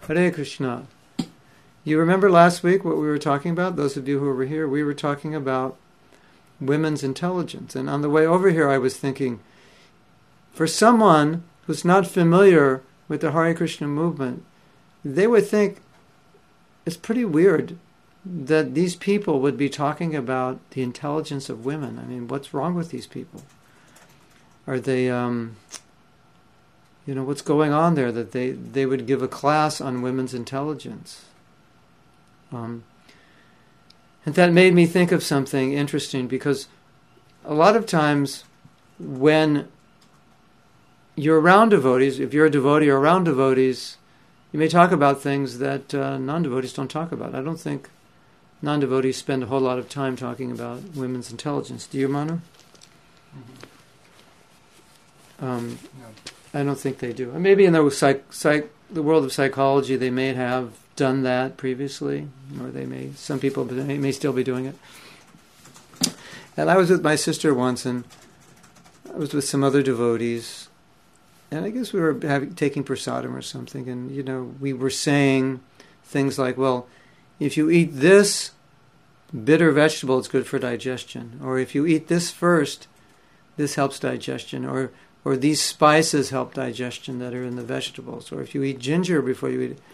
Hare Krishna. You remember last week what we were talking about? Those of you who were here, we were talking about women's intelligence. And on the way over here, I was thinking, for someone who's not familiar with the Hare Krishna movement, they would think it's pretty weird that these people would be talking about the intelligence of women. I mean, what's wrong with these people? Are they, what's going on there that they would give a class on women's intelligence? And that made me think of something interesting, because a lot of times when you're around devotees, if you're a devotee or around devotees, you may talk about things that non-devotees don't talk about. I don't think non-devotees spend a whole lot of time talking about women's intelligence. Do you, Manu? No. I don't think they do. Maybe in the world of psychology they may have done that previously, or some people may still be doing it. And I was with my sister once, and I was with some other devotees, and I guess we were taking prasadam or something, and we were saying things like, well, if you eat this bitter vegetable, it's good for digestion, or if you eat this first, this helps digestion, or these spices help digestion that are in the vegetables, or if you eat ginger before you eat it.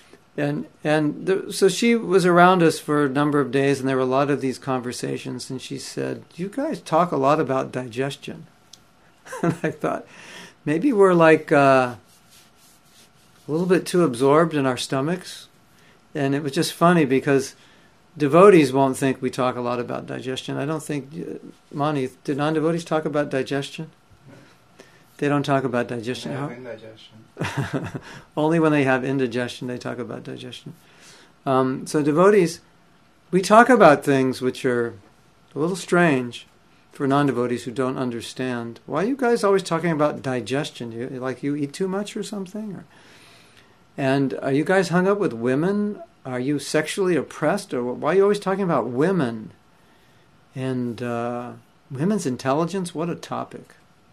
So she was around us for a number of days, and there were a lot of these conversations, and she said, you guys talk a lot about digestion. And I thought, maybe we're like a little bit too absorbed in our stomachs. And it was just funny because devotees won't think we talk a lot about digestion. I don't think, Mani, do non-devotees talk about digestion? They don't talk about digestion. They have indigestion. Only when they have indigestion they talk about digestion. So devotees, we talk about things which are a little strange for non-devotees who don't understand. Why are you guys always talking about digestion? You eat too much or something? And are you guys hung up with women? Are you sexually oppressed? Or why are you always talking about women? And women's intelligence? What a topic.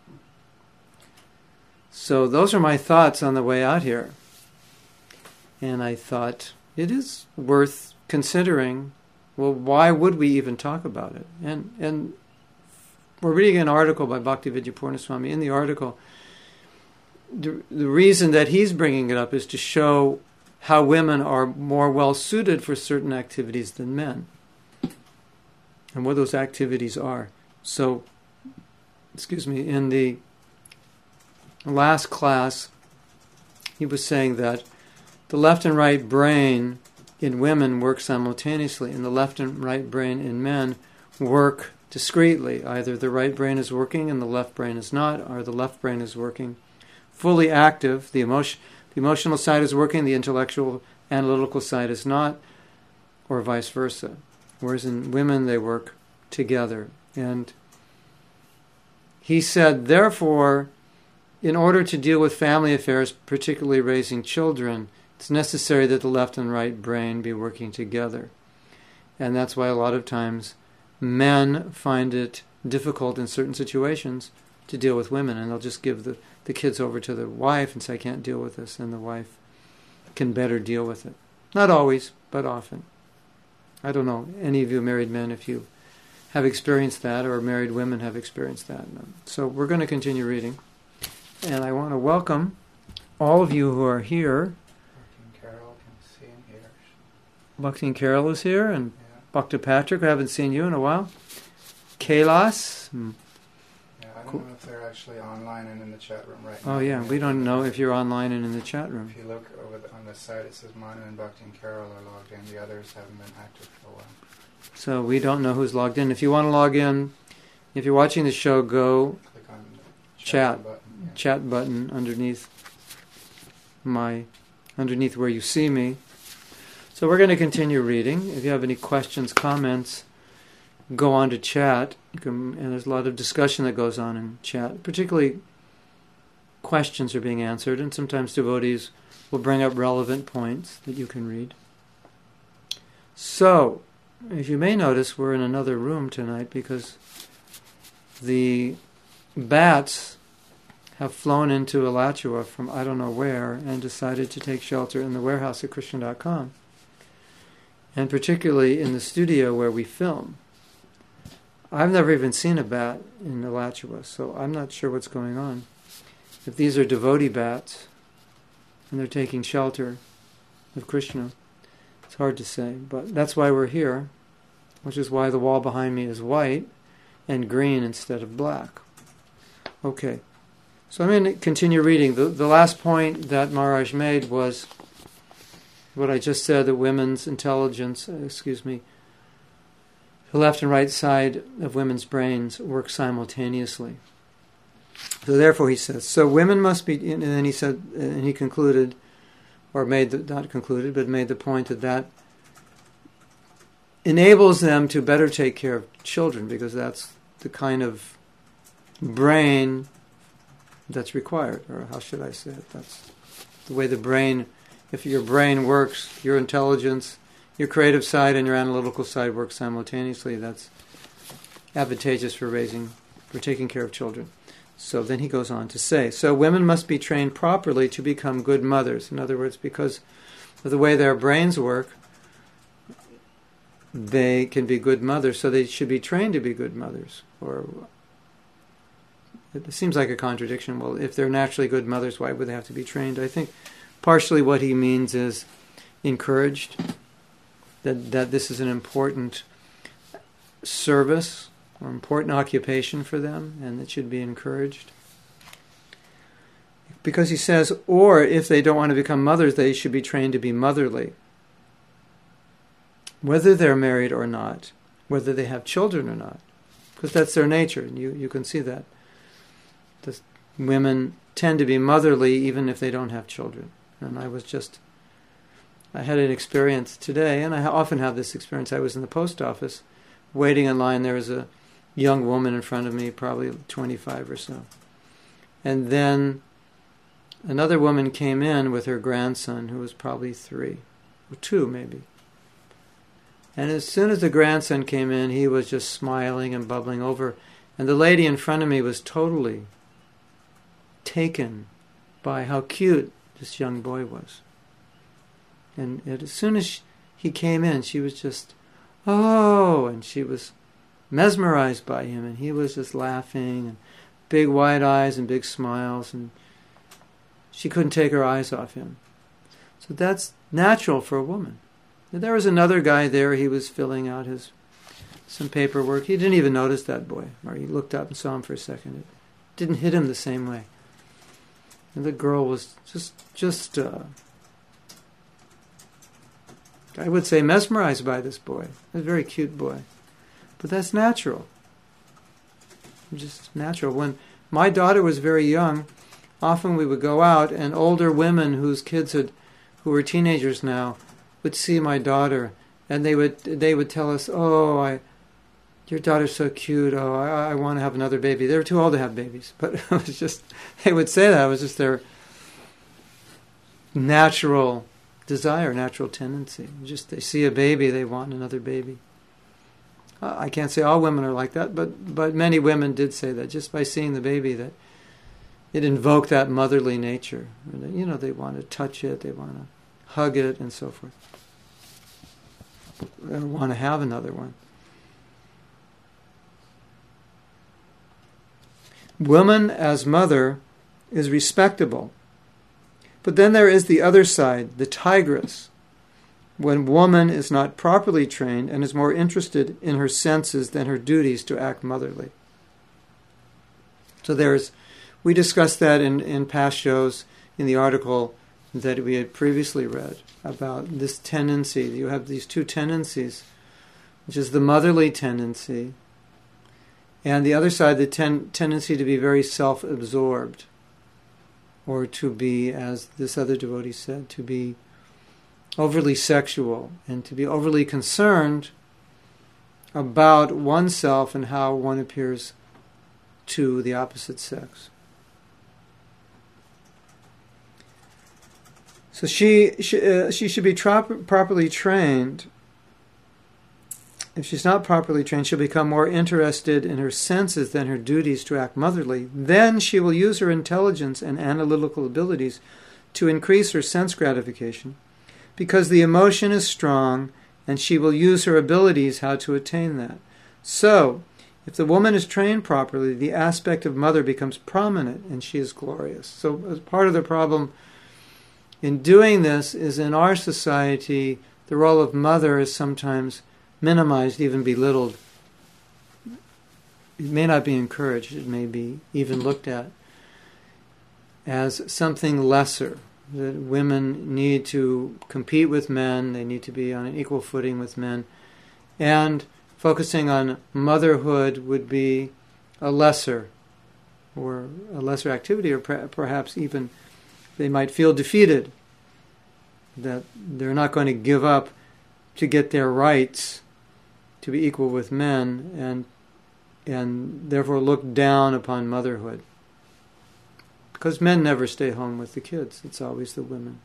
So those are my thoughts on the way out here. And I thought it is worth considering, well, why would we even talk about it? And we're reading an article by Bhaktivedanta Purnaswami. In the article, the reason that he's bringing it up is to show how women are more well-suited for certain activities than men, and what those activities are. So, in the last class, he was saying that the left and right brain in women work simultaneously, and the left and right brain in men work discretely. Either the right brain is working and the left brain is not, or the left brain is working fully active, the emotional side is working, the intellectual, analytical side is not, or vice versa. Whereas in women, they work together. And he said, therefore, in order to deal with family affairs, particularly raising children, it's necessary that the left and right brain be working together. And that's why a lot of times men find it difficult in certain situations to deal with women, and they'll just give the kids over to the wife and say, I can't deal with this, and the wife can better deal with it. Not always, but often. I don't know, any of you married men, if you have experienced that, or married women have experienced that. So we're going to continue reading. And I want to welcome all of you who are here. Bhakti and Carol can see and hear. Bhakti and Carol is here, and Yeah. Bhakti Patrick, I haven't seen you in a while. Kailas. Yeah, I don't know if they're actually online and in the chat room right now. Oh yeah, we don't know if you're online and in the chat room. If you look on the site, it says Manu and Bhakti and Carol are logged in. The others haven't been active for a while. So we don't know who's logged in. If you want to log in, if you're watching the show, go Click on the Chat. button. Yeah. chat button underneath where you see me. So we're going to continue reading. If you have any questions, comments, go on to chat. And there's a lot of discussion that goes on in chat. Particularly questions are being answered, and sometimes devotees will bring up relevant points that you can read. So, as you may notice, we're in another room tonight because the bats have flown into Alachua from I don't know where and decided to take shelter in the warehouse at Krishna.com, and particularly in the studio where we film. I've never even seen a bat in Alachua, so I'm not sure what's going on. If these are devotee bats and they're taking shelter of Krishna, it's hard to say, but that's why we're here, which is why the wall behind me is white and green instead of black. Okay, so I'm going to continue reading. The last point that Maharaj made was what I just said, that women's intelligence, the left and right side of women's brains work simultaneously. So therefore, he says, so women must be, and then he said, and he concluded, or made the point that enables them to better take care of children, because that's the kind of brain that's required, or how should I say it? That's the way the brain, if your brain works, your intelligence, your creative side and your analytical side work simultaneously, that's advantageous for taking care of children. So then he goes on to say, so women must be trained properly to become good mothers. In other words, because of the way their brains work, they can be good mothers, so they should be trained to be good mothers. Or it seems like a contradiction. Well, if they're naturally good mothers, why would they have to be trained? I think partially what he means is encouraged, that this is an important service or important occupation for them, and it should be encouraged. Because he says, or if they don't want to become mothers, they should be trained to be motherly. Whether they're married or not, whether they have children or not, because that's their nature, and you can see that. The women tend to be motherly even if they don't have children. And I had an experience today, and I often have this experience. I was in the post office, waiting in line. There was a young woman in front of me, probably 25 or so. And then another woman came in with her grandson, who was probably 3, or 2 maybe. And as soon as the grandson came in, he was just smiling and bubbling over. And the lady in front of me was totally taken by how cute this young boy was. And as soon as he came in, she was just, oh, and she was mesmerized by him. And he was just laughing, and big wide eyes and big smiles. And she couldn't take her eyes off him. So that's natural for a woman. There was another guy there. He was filling out some paperwork. He didn't even notice that boy, or he looked up and saw him for a second. It didn't hit him the same way. And the girl was just I would say mesmerized by this boy. A very cute boy. But that's natural. Just natural. When my daughter was very young, often we would go out, and older women whose kids who were teenagers now, would see my daughter, and they would tell us, oh, your daughter's so cute, oh, I want to have another baby. They were too old to have babies, but it was just, they would say that. It was just their natural desire, natural tendency. Just they see a baby, they want another baby. I can't say all women are like that, but many women did say that, just by seeing the baby, that it invoked that motherly nature. You know, they want to touch it, they want to hug it, and so forth. They want to have another one. Woman as mother is respectable. But then there is the other side, the tigress, when woman is not properly trained and is more interested in her senses than her duties to act motherly. So we discussed that in past shows, in the article that we had previously read, about this tendency. You have these two tendencies, which is the motherly tendency, and the other side, the tendency to be very self-absorbed, or to be, as this other devotee said, to be overly sexual and to be overly concerned about oneself and how one appears to the opposite sex. So she should be properly trained if she's not properly trained, she'll become more interested in her senses than her duties to act motherly. Then she will use her intelligence and analytical abilities to increase her sense gratification, because the emotion is strong, and she will use her abilities how to attain that. So, if the woman is trained properly, the aspect of mother becomes prominent, and she is glorious. So, as part of the problem in doing this is in our society, the role of mother is sometimes minimized, even belittled. It may not be encouraged. It may be even looked at as something lesser, that women need to compete with men, they need to be on an equal footing with men, and focusing on motherhood would be a lesser activity, or perhaps even they might feel defeated, that they're not going to give up to get their rights to be equal with men, and therefore look down upon motherhood. Because men never stay home with the kids. It's always the women.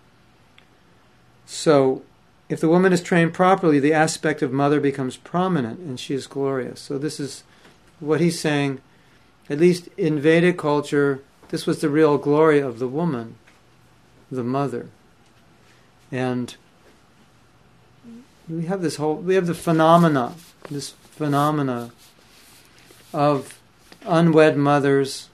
So, if the woman is trained properly, the aspect of mother becomes prominent, and she is glorious. So this is what he's saying. At least in Vedic culture, this was the real glory of the woman, the mother. And we have the phenomena of unwed mothers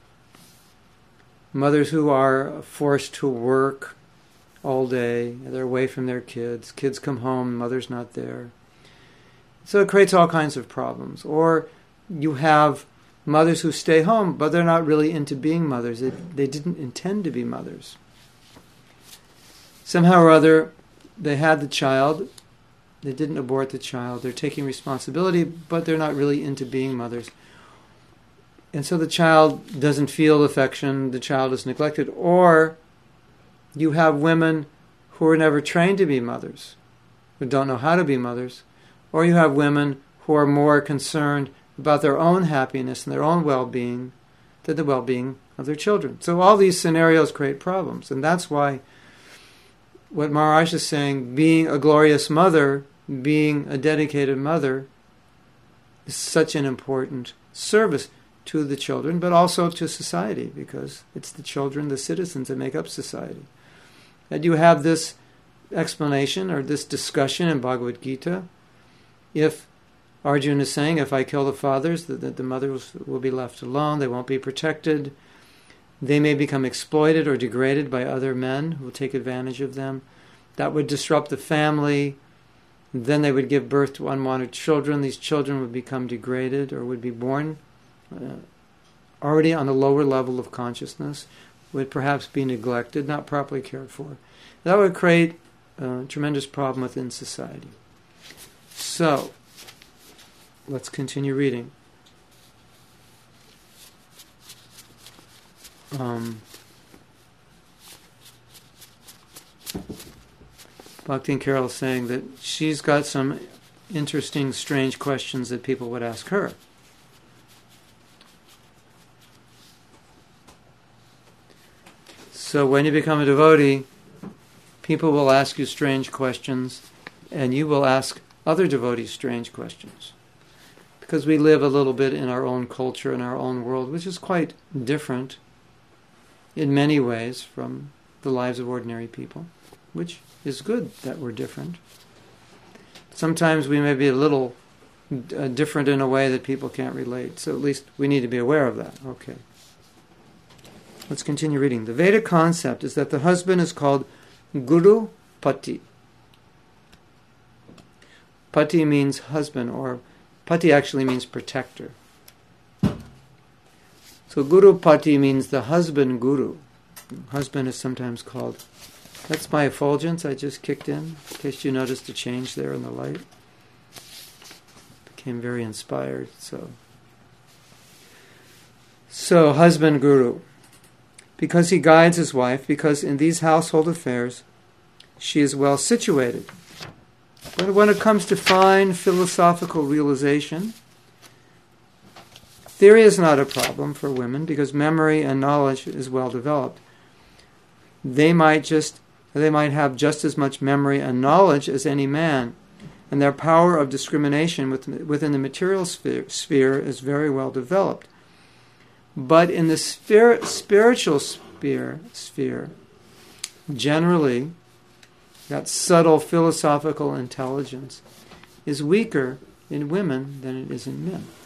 who are forced to work all day, they're away from their kids come home, mother's not there. So it creates all kinds of problems. Or you have mothers who stay home, but they're not really into being mothers. They didn't intend to be mothers. Somehow or other, they had the child, they didn't abort the child, they're taking responsibility, but they're not really into being mothers. And so the child doesn't feel affection, the child is neglected. Or you have women who are never trained to be mothers, who don't know how to be mothers. Or you have women who are more concerned about their own happiness and their own well-being than the well-being of their children. So all these scenarios create problems. And that's why what Maharaj is saying, being a glorious mother, being a dedicated mother, is such an important service to the children, but also to society, because it's the children, the citizens, that make up society. And you have this explanation or this discussion in Bhagavad Gita. If Arjuna is saying, if I kill the fathers, the mothers will be left alone, they won't be protected, they may become exploited or degraded by other men who will take advantage of them. That would disrupt the family. Then they would give birth to unwanted children. These children would become degraded or would be born already on a lower level of consciousness, would perhaps be neglected, not properly cared for. That would create a tremendous problem within society. So, let's continue reading. Bhakti Carol is saying that she's got some interesting, strange questions that people would ask her. So when you become a devotee, people will ask you strange questions, and you will ask other devotees strange questions. Because we live a little bit in our own culture, in our own world, which is quite different in many ways from the lives of ordinary people, which is good that we're different. Sometimes we may be a little different in a way that people can't relate, so at least we need to be aware of that. Okay. Let's continue reading. The Vedic concept is that the husband is called Guru Pati. Pati means husband, or Pati actually means protector. So Guru Pati means the husband guru. Husband is sometimes called. That's my effulgence I just kicked in case you noticed a change there in the light. Became very inspired. So husband guru. Because he guides his wife, because in these household affairs she is well situated. But when it comes to fine philosophical realization, theory is not a problem for women because memory and knowledge is well developed. They might have just as much memory and knowledge as any man, and their power of discrimination within the material sphere is very well developed. But in the spiritual sphere, generally, that subtle philosophical intelligence is weaker in women than it is in men.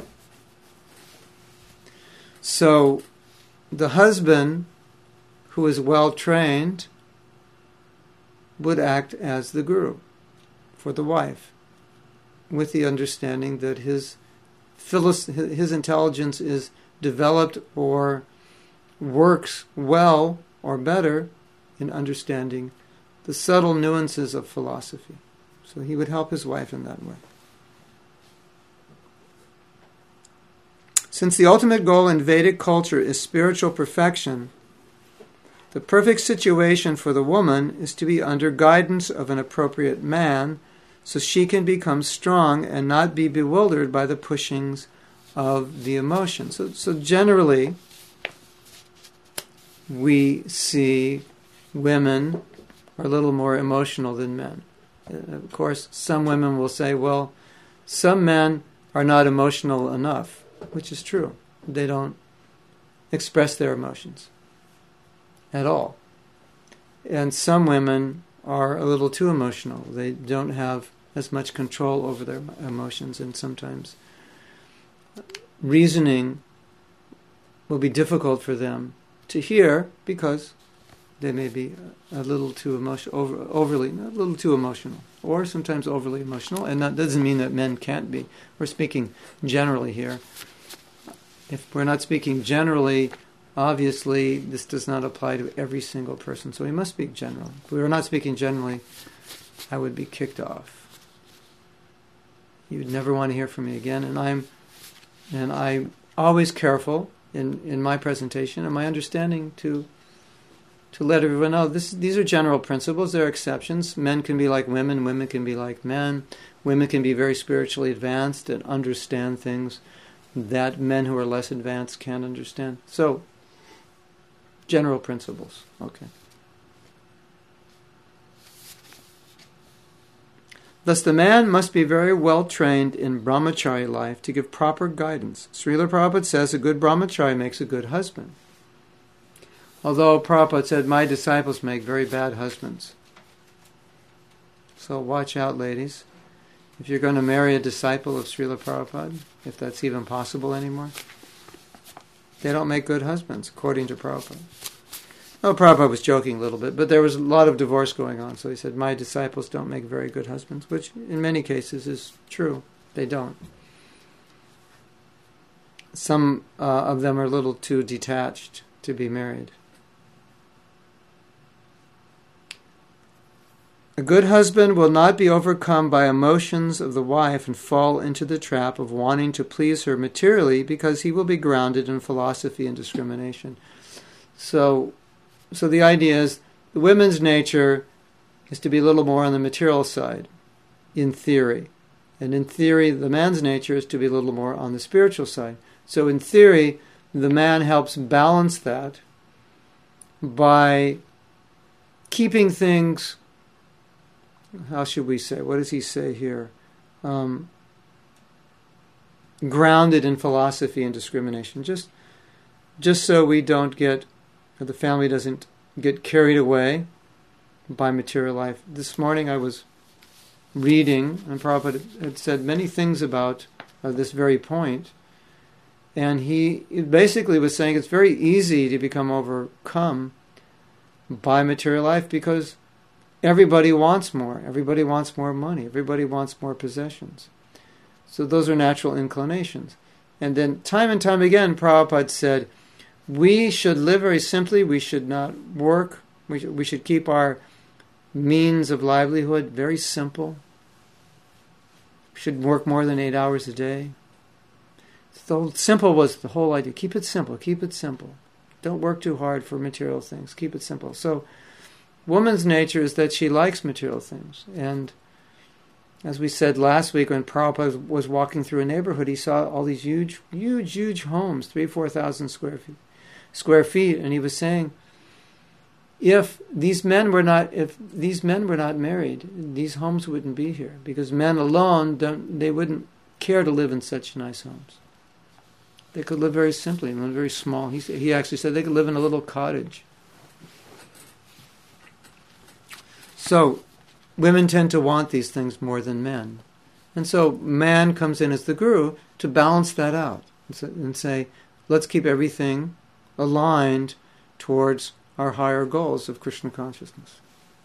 So, the husband who is well trained would act as the guru for the wife, with the understanding that his intelligence is developed or works well or better in understanding the subtle nuances of philosophy. So he would help his wife in that way. Since the ultimate goal in Vedic culture is spiritual perfection, the perfect situation for the woman is to be under guidance of an appropriate man so she can become strong and not be bewildered by the pushings of the emotions. So generally, we see women are a little more emotional than men. Of course, some women will say, well, some men are not emotional enough, which is true. They don't express their emotions at all. And some women are a little too emotional. They don't have as much control over their emotions, and sometimes reasoning will be difficult for them to hear because they may be a little too overly, a little too emotional, or sometimes overly emotional. And that doesn't mean that men can't be. We're speaking generally here. If we're not speaking generally, obviously this does not apply to every single person. So we must speak generally. If we were not speaking generally, I would be kicked off. You would never want to hear from me again. And I'm always careful in my presentation and my understanding to let everyone know these are general principles. There are exceptions. Men can be like women. Women can be like men. Women can be very spiritually advanced and understand things that men who are less advanced can't understand. So, general principles. Okay. Thus, the man must be very well trained in brahmachari life to give proper guidance. Srila Prabhupada says a good brahmachari makes a good husband. Although Prabhupada said, my disciples make very bad husbands. So watch out, ladies. If you're going to marry a disciple of Srila Prabhupada, if that's even possible anymore, they don't make good husbands, according to Prabhupada. Oh, Prabhupada was joking a little bit, but there was a lot of divorce going on. So he said, my disciples don't make very good husbands, which in many cases is true. They don't. Some of them are a little too detached to be married. A good husband will not be overcome by emotions of the wife and fall into the trap of wanting to please her materially because he will be grounded in philosophy and discrimination. So the idea is the women's nature is to be a little more on the material side, in theory. And in theory, the man's nature is to be a little more on the spiritual side. So in theory, the man helps balance that by keeping things, how should we say, what does he say here? Grounded in philosophy and discrimination. Just so we don't get, or the family doesn't get carried away by material life. This morning I was reading, and Prabhupada had said many things about this very point, and he basically was saying it's very easy to become overcome by material life because everybody wants more. Everybody wants more money. Everybody wants more possessions. So those are natural inclinations. And then time and time again, Prabhupada said, we should live very simply. We should not work. We should keep our means of livelihood very simple. We should work more than 8 hours a day. So simple was the whole idea. Keep it simple. Keep it simple. Don't work too hard for material things. Keep it simple. So woman's nature is that she likes material things. And as we said last week when Prabhupada was walking through a neighborhood, he saw all these huge homes, 3,000-4,000 square feet. And he was saying, if these men were not married, these homes wouldn't be here, because men alone they wouldn't care to live in such nice homes. They could live very simply, in very small. He actually said they could live in a little cottage. So women tend to want these things more than men. And so man comes in as the guru to balance that out and say, let's keep everything aligned towards our higher goals of Krishna consciousness.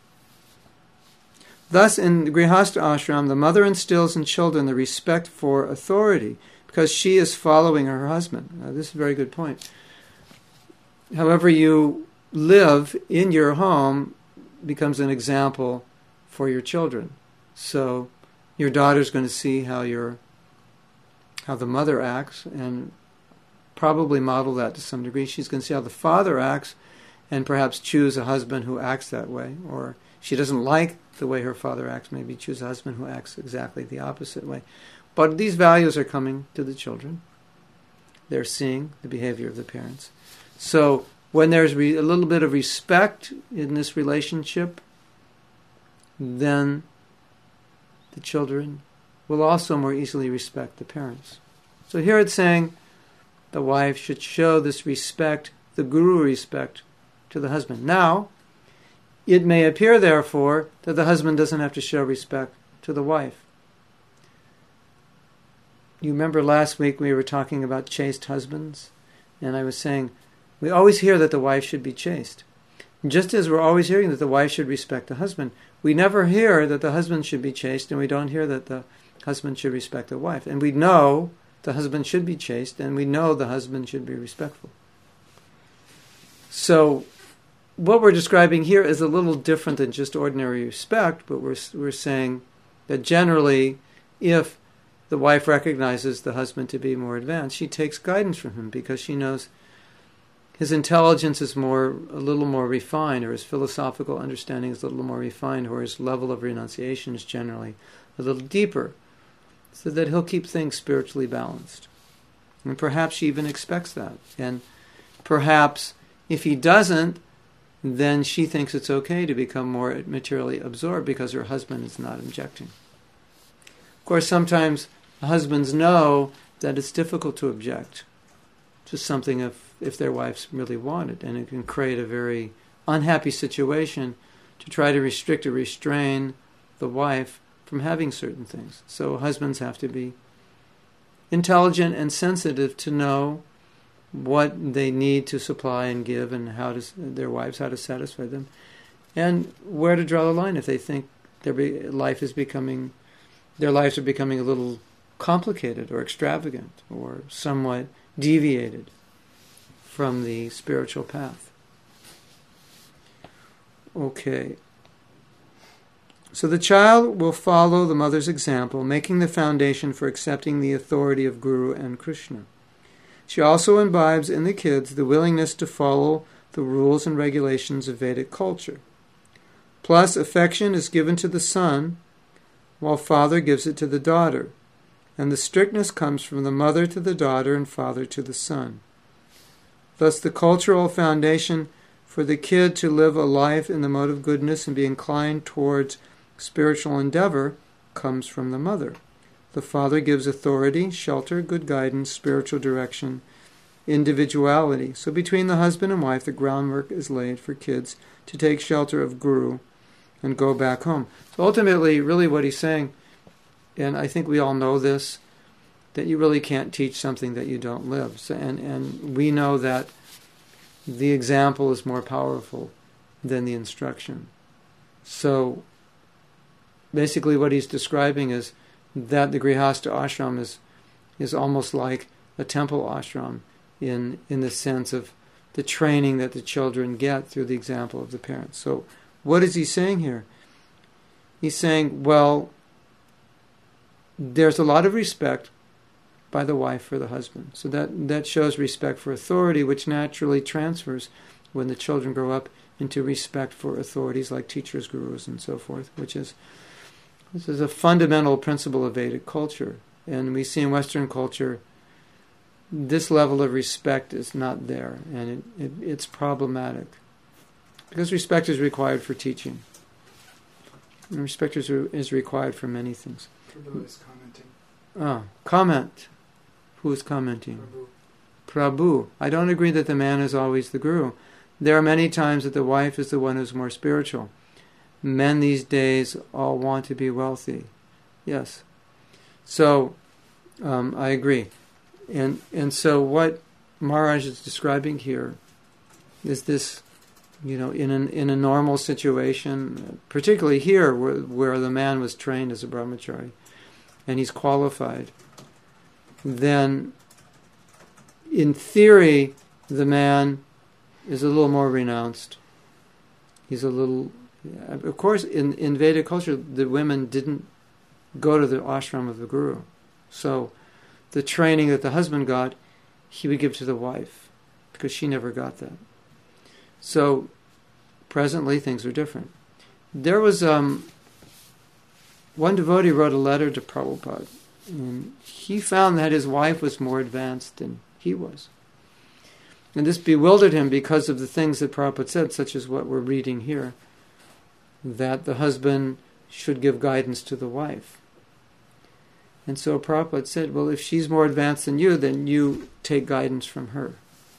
Thus, in the Grihastha ashram, the mother instills in children the respect for authority, because she is following her husband. Now, this is a very good point. However you live in your home becomes an example for your children. So your daughter's going to see how the mother acts and probably model that to some degree. She's going to see how the father acts and perhaps choose a husband who acts that way. Or she doesn't like the way her father acts, maybe choose a husband who acts exactly the opposite way. But these values are coming to the children. They're seeing the behavior of the parents. So when there's a little bit of respect in this relationship, then the children will also more easily respect the parents. So here it's saying the wife should show this respect, the guru respect, to the husband. Now, it may appear, therefore, that the husband doesn't have to show respect to the wife. You remember last week we were talking about chaste husbands, and I was saying we always hear that the wife should be chaste. Just as we're always hearing that the wife should respect the husband, we never hear that the husband should be chaste, and we don't hear that the husband should respect the wife. And we know the husband should be chaste, and we know the husband should be respectful. So what we're describing here is a little different than just ordinary respect, but we're saying that generally, if the wife recognizes the husband to be more advanced, she takes guidance from him because she knows his intelligence is a little more refined, or his philosophical understanding is a little more refined, or his level of renunciation is generally a little deeper, so that he'll keep things spiritually balanced. And perhaps she even expects that. And perhaps if he doesn't, then she thinks it's okay to become more materially absorbed because her husband is not objecting. Of course, sometimes husbands know that it's difficult to object to something if their wives really want it, and it can create a very unhappy situation to try to restrict or restrain the wife from having certain things. So husbands have to be intelligent and sensitive to know what they need to supply and give, and how to satisfy them, and where to draw the line if they think their lives are becoming a little complicated or extravagant or somewhat deviated from the spiritual path. Okay. So the child will follow the mother's example, making the foundation for accepting the authority of Guru and Krishna. She also imbibes in the kids the willingness to follow the rules and regulations of Vedic culture. Plus, affection is given to the son, while father gives it to the daughter, and the strictness comes from the mother to the daughter and father to the son. Thus, the cultural foundation for the kid to live a life in the mode of goodness and be inclined towards spiritual endeavor comes from the mother. The father gives authority, shelter, good guidance, spiritual direction, individuality. So between the husband and wife, the groundwork is laid for kids to take shelter of Guru and go back home. So ultimately, really what he's saying, and I think we all know this, that you really can't teach something that you don't live. So, and we know that the example is more powerful than the instruction. So basically what he's describing is that the Grihastha ashram is almost like a temple ashram in the sense of the training that the children get through the example of the parents. So what is he saying here? He's saying, well, there's a lot of respect by the wife for the husband. So that shows respect for authority, which naturally transfers when the children grow up into respect for authorities like teachers, gurus, and so forth, this is a fundamental principle of Vedic culture. And we see in Western culture this level of respect is not there, and it's problematic. Because respect is required for teaching. And respect is required for many things. Prabhu is commenting. Comment. Who is commenting? Prabhu. I don't agree that the man is always the guru. There are many times that the wife is the one who's more spiritual. Men these days all want to be wealthy. Yes. So, I agree. And so what Maharaj is describing here is this, in a normal situation, particularly here where the man was trained as a brahmachari and he's qualified, then in theory the man is a little more renounced. He's a little... Of course, in Vedic culture, the women didn't go to the ashram of the guru. So the training that the husband got, he would give to the wife, because she never got that. So presently things are different. There was one devotee wrote a letter to Prabhupada, and he found that his wife was more advanced than he was. And this bewildered him because of the things that Prabhupada said, such as what we're reading here, that the husband should give guidance to the wife. And so Prabhupada said, well, if she's more advanced than you, then you take guidance from her.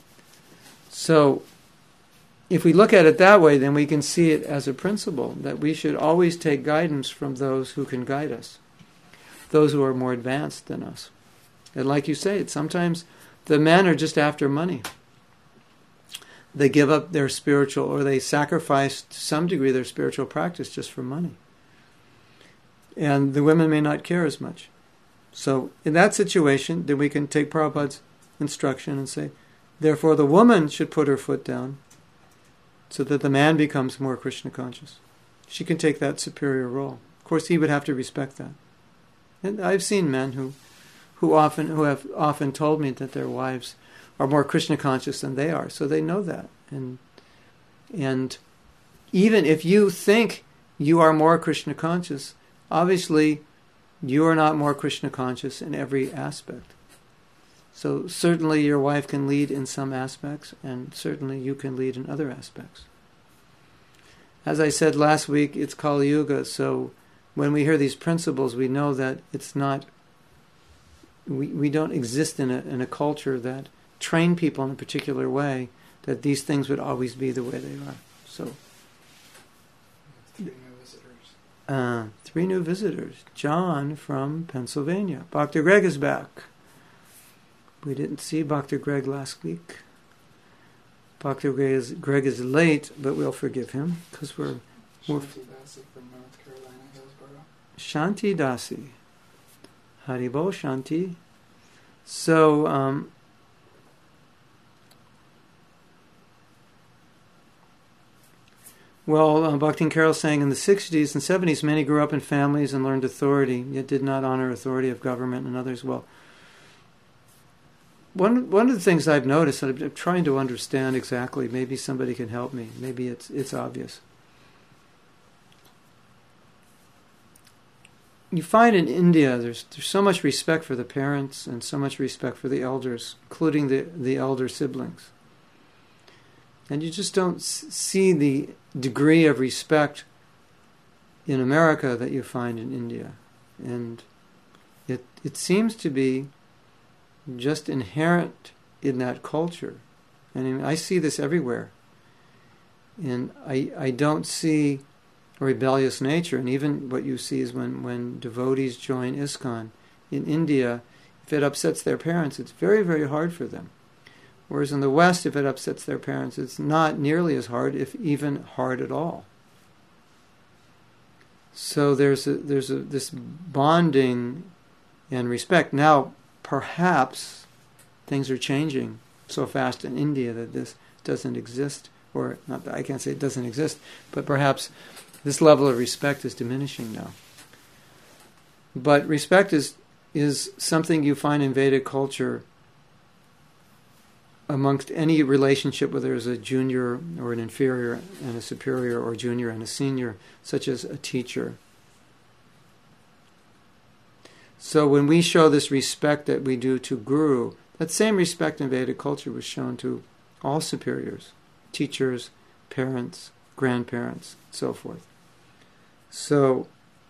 So if we look at it that way, then we can see it as a principle, that we should always take guidance from those who can guide us, those who are more advanced than us. And like you say, sometimes the men are just after money. They give up their spiritual, or they sacrifice to some degree their spiritual practice just for money. And the women may not care as much. So in that situation, then we can take Prabhupada's instruction and say, therefore the woman should put her foot down so that the man becomes more Krishna conscious. She can take that superior role. Of course, he would have to respect that. And I've seen men who have often told me that their wives are more Krishna conscious than they are, so they know that. And even if you think you are more Krishna conscious, obviously you are not more Krishna conscious in every aspect. So certainly your wife can lead in some aspects, and certainly you can lead in other aspects. As I said last week, it's Kali Yuga, so when we hear these principles, we know that it's not... We don't exist in a culture that train people in a particular way, that these things would always be the way they are. So, 3 new visitors. 3 new visitors. John from Pennsylvania. Bhakti Greg is back. We didn't see Bhakti Greg last week. Bhakti Greg is late, but we'll forgive him because we're Shanti Dasi from North Carolina, Hillsborough. Shanti Dasi. Haribo Shanti. So, Bhakti and Carol saying in the 60s and 70s, many grew up in families and learned authority, yet did not honor authority of government and others. Well, one of the things I've noticed, and I'm trying to understand exactly, maybe somebody can help me, maybe it's obvious. You find in India there's so much respect for the parents and so much respect for the elders, including the elder siblings. And you just don't see the degree of respect in America that you find in India. And it seems to be just inherent in that culture. And I see this everywhere. And I don't see a rebellious nature. And even what you see is when devotees join ISKCON in India, if it upsets their parents, it's very, very hard for them. Whereas in the West, if it upsets their parents, it's not nearly as hard, if even hard at all. So there's this bonding and respect. Now, perhaps things are changing so fast in India that this doesn't exist, or not. I can't say it doesn't exist, but perhaps this level of respect is diminishing now. But respect is something you find in Vedic culture amongst any relationship, whether there's a junior or an inferior and a superior, or junior and a senior, such as a teacher. So when we show this respect that we do to Guru, that same respect in Vedic culture was shown to all superiors, teachers, parents, grandparents, so forth. So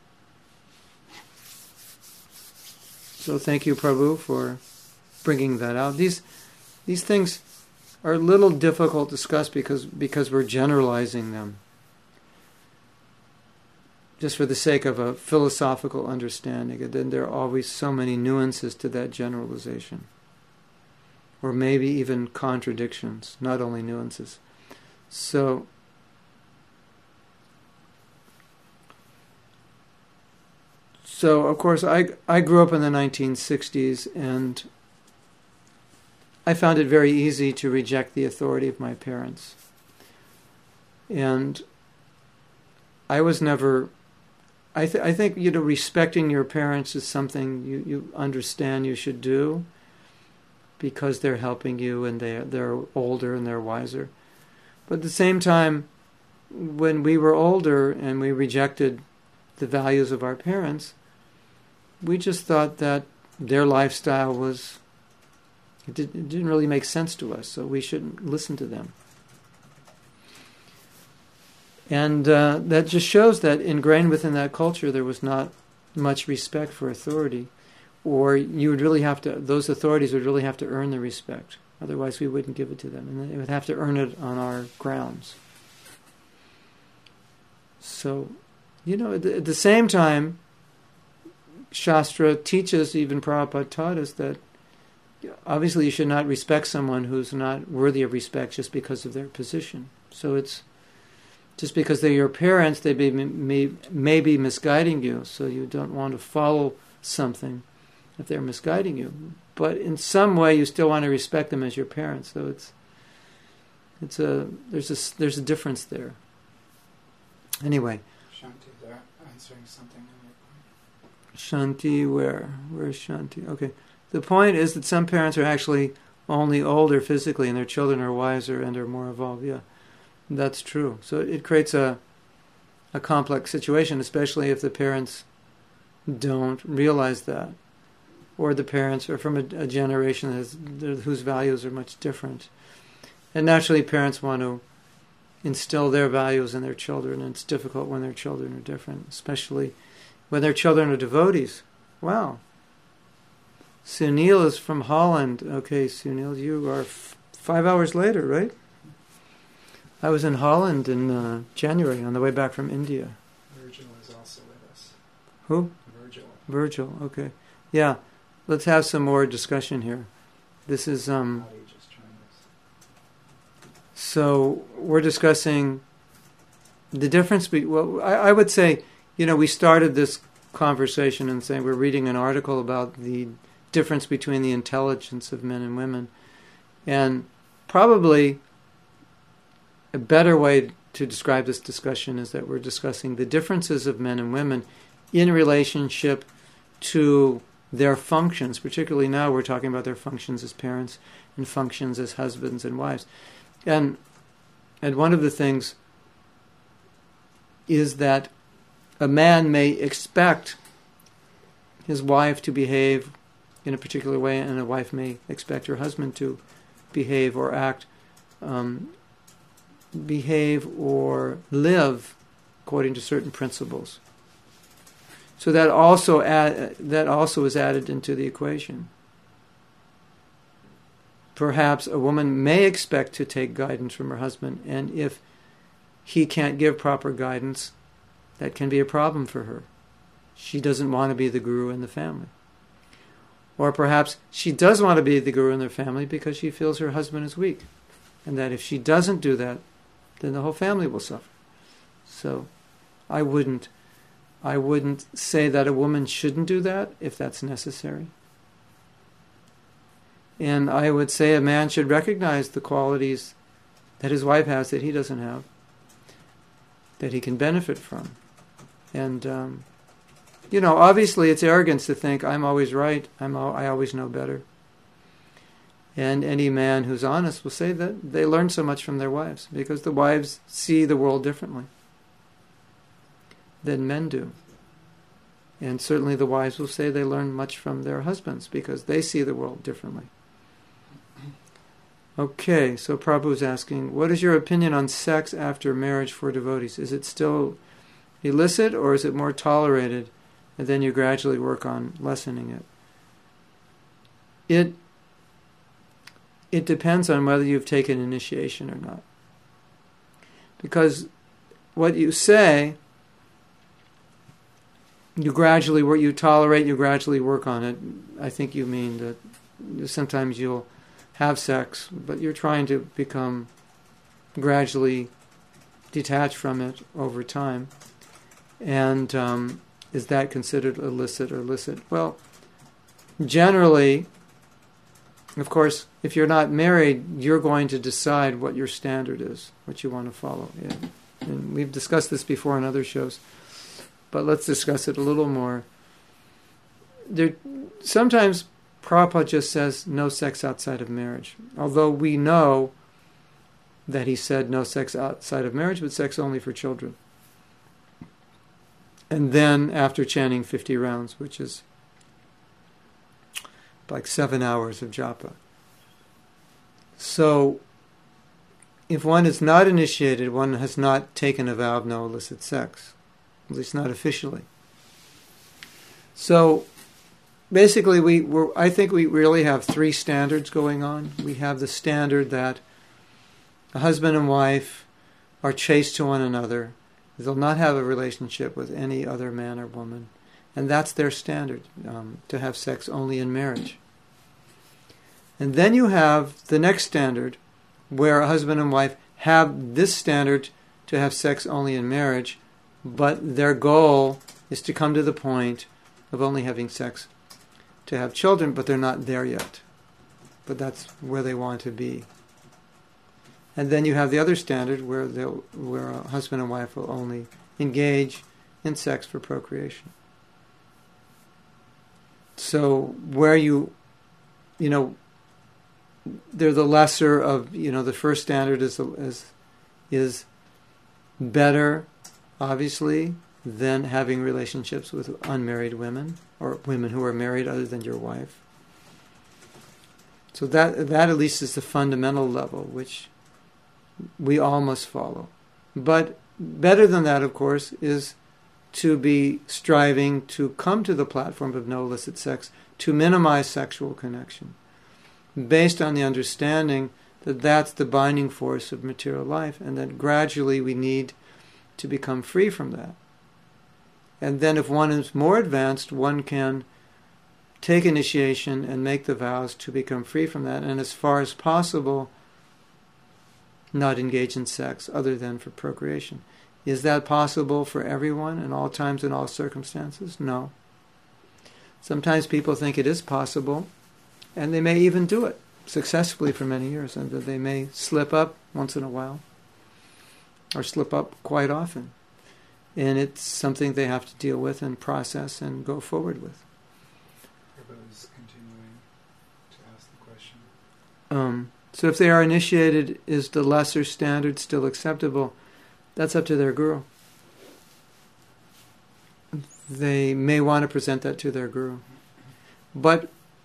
thank you, Prabhu, for bringing that out. These things are a little difficult to discuss because we're generalizing them, just for the sake of a philosophical understanding. And then there are always so many nuances to that generalization, or maybe even contradictions, not only nuances. So of course, I grew up in the 1960s, and I found it very easy to reject the authority of my parents. And I was never... I think, respecting your parents is something you understand you should do because they're helping you and they're older and they're wiser. But at the same time, when we were older and we rejected the values of our parents, we just thought that their lifestyle it didn't really make sense to us, so we shouldn't listen to them. And that just shows that ingrained within that culture there was not much respect for authority, or those authorities would really have to earn the respect. Otherwise we wouldn't give it to them, and they would have to earn it on our grounds. So, at the same time, Shastra teaches, even Prabhupada taught us, that obviously you should not respect someone who's not worthy of respect just because of their position. So it's just because they're your parents, they may be misguiding you, so you don't want to follow something if they're misguiding you. But in some way you still want to respect them as your parents. So there's a difference there. Anyway. Shanti, they're answering something in your point. Shanti, where's Shanti? Okay. The point is that some parents are actually only older physically and their children are wiser and are more evolved. Yeah, that's true. So it creates a complex situation, especially if the parents don't realize that, or the parents are from a generation whose values are much different. And naturally parents want to instill their values in their children, and it's difficult when their children are different, especially when their children are devotees. Wow. Sunil is from Holland. Okay, Sunil, you are 5 hours later, right? I was in Holland in January on the way back from India. Virgil is also with us. Who? Virgil, okay. Yeah, let's have some more discussion here. This is... So we're discussing the difference I would say, we started this conversation and saying we're reading an article about the difference between the intelligence of men and women. And probably a better way to describe this discussion is that we're discussing the differences of men and women in relationship to their functions. Particularly now we're talking about their functions as parents and functions as husbands and wives. And one of the things is that a man may expect his wife to behave in a particular way, and a wife may expect her husband to behave or act, behave or live according to certain principles. So that also is added into the equation. Perhaps a woman may expect to take guidance from her husband, and if he can't give proper guidance, that can be a problem for her. She doesn't want to be the guru in the family. Or perhaps she does want to be the guru in their family because she feels her husband is weak, and that if she doesn't do that, then the whole family will suffer. So I wouldn't say that a woman shouldn't do that if that's necessary. And I would say a man should recognize the qualities that his wife has that he doesn't have, that he can benefit from. And, obviously it's arrogance to think, I'm always right, I always know better. And any man who's honest will say that they learn so much from their wives, because the wives see the world differently than men do. And certainly the wives will say they learn much from their husbands, because they see the world differently. Okay, so Prabhu's asking, what is your opinion on sex after marriage for devotees? Is it still illicit or is it more tolerated and then you gradually work on lessening it? It depends on whether you've taken initiation or not. Because what you say, you tolerate, you gradually work on it. I think you mean that sometimes you'll have sex, but you're trying to become gradually detached from it over time. And is that considered illicit or licit? Well, generally, of course, if you're not married, you're going to decide what your standard is, what you want to follow. Yeah. And we've discussed this before in other shows, but let's discuss it a little more. Sometimes Prabhupada just says no sex outside of marriage, although we know that he said no sex outside of marriage, but sex only for children. And then after chanting 50 rounds, which is like 7 hours of japa. So, if one is not initiated, one has not taken a vow of no illicit sex, at least not officially. So, basically, I think we really have 3 standards going on. We have the standard that a husband and wife are chaste to one another. They'll not have a relationship with any other man or woman. And that's their standard, to have sex only in marriage. And then you have the next standard, where a husband and wife have this standard to have sex only in marriage, but their goal is to come to the point of only having sex to have children, but they're not there yet. But that's where they want to be. And then you have the other standard where a husband and wife will only engage in sex for procreation. So where they're the lesser of, the first standard is better, obviously, than having relationships with unmarried women or women who are married other than your wife. So that at least is the fundamental level, which we all must follow. But better than that, of course, is to be striving to come to the platform of no illicit sex, to minimize sexual connection, based on the understanding that that's the binding force of material life, and that gradually we need to become free from that. And then if one is more advanced, one can take initiation and make the vows to become free from that, and as far as possible, not engage in sex other than for procreation. Is that possible for everyone in all times and all circumstances? No. Sometimes people think it is possible, and they may even do it successfully for many years, and that they may slip up once in a while, or slip up quite often. And it's something they have to deal with and process and go forward with. Everybody's continuing to ask the question. So if they are initiated, is the lesser standard still acceptable? That's up to their guru. They may want to present that to their guru. But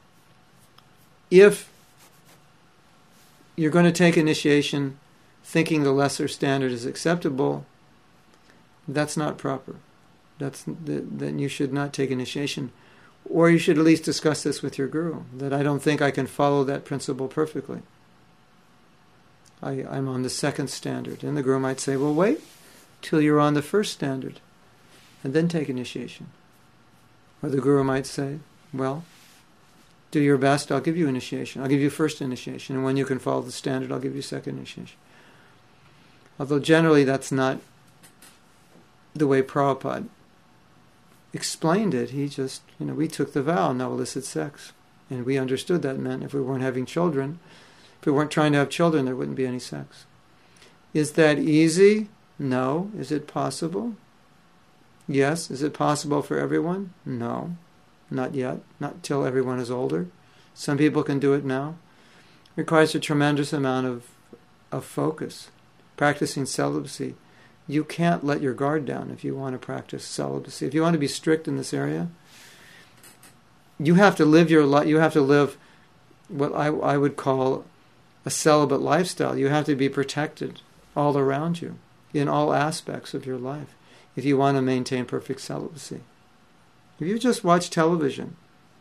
if you're going to take initiation thinking the lesser standard is acceptable, that's not proper. Then you should not take initiation. Or you should at least discuss this with your guru, that I don't think I can follow that principle perfectly. I'm on the second standard. And the guru might say, well, wait till you're on the first standard, and then take initiation. Or the guru might say, well, do your best, I'll give you initiation. I'll give you first initiation, and when you can follow the standard, I'll give you second initiation. Although generally that's not the way Prabhupada explained it. He just, we took the vow, no illicit sex. And we understood that meant if we weren't having children, if we weren't trying to have children, there wouldn't be any sex. Is that easy? No. Is it possible? Yes. Is it possible for everyone? No. Not yet. Not till everyone is older. Some people can do it now. It requires a tremendous amount of focus. Practicing celibacy. You can't let your guard down if you want to practice celibacy. If you want to be strict in this area, you have to live your life. You have to live what I would call a celibate lifestyle, you have to be protected all around you in all aspects of your life if you want to maintain perfect celibacy. If you just watch television,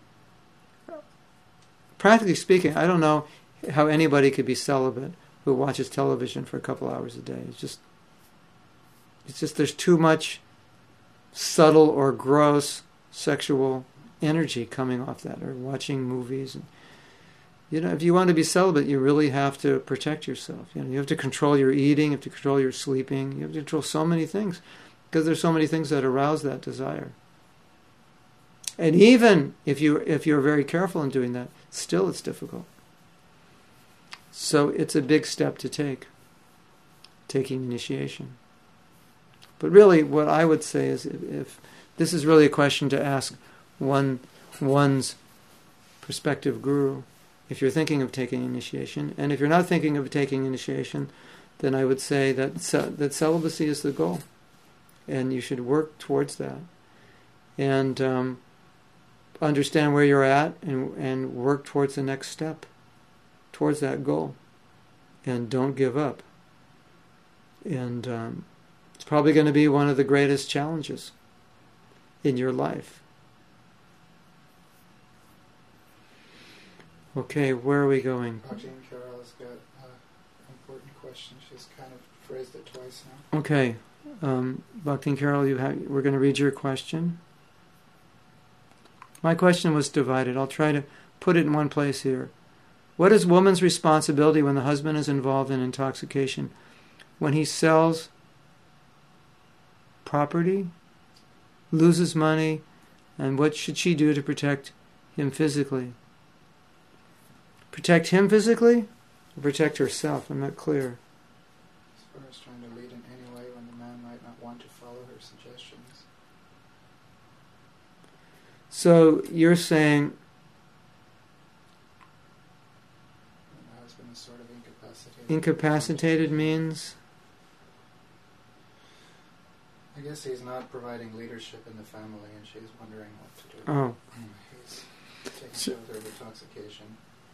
practically speaking, I don't know how anybody could be celibate who watches television for a couple hours a day. It's just there's too much subtle or gross sexual energy coming off that, or watching movies. And, if you want to be celibate, you really have to protect yourself. You have to control your eating, you have to control your sleeping, you have to control so many things, because there's so many things that arouse that desire. And even if you're very careful in doing that, still it's difficult. So it's a big step to take, taking initiation. But really, what I would say is, if this is really a question to ask one's prospective guru, if you're thinking of taking initiation, and if you're not thinking of taking initiation, then I would say that celibacy is the goal, and you should work towards that, and understand where you're at, and work towards the next step, towards that goal, and don't give up. And it's probably going to be one of the greatest challenges in your life. Okay, where are we going? Jane Carroll has got an important question. She's kind of phrased it twice now. Okay, Bhakti Carroll, we're going to read your question. My question was divided. I'll try to put it in one place here. What is woman's responsibility when the husband is involved in intoxication? When he sells property, loses money, and what should she do to protect him physically? Protect him physically, or protect herself? I'm not clear. As far as trying to lead in any way when the man might not want to follow her suggestions. So you're saying when the husband is sort of incapacitated. Incapacitated means? I guess he's not providing leadership in the family, and she's wondering what to do. Oh. He's taking shelter of intoxication.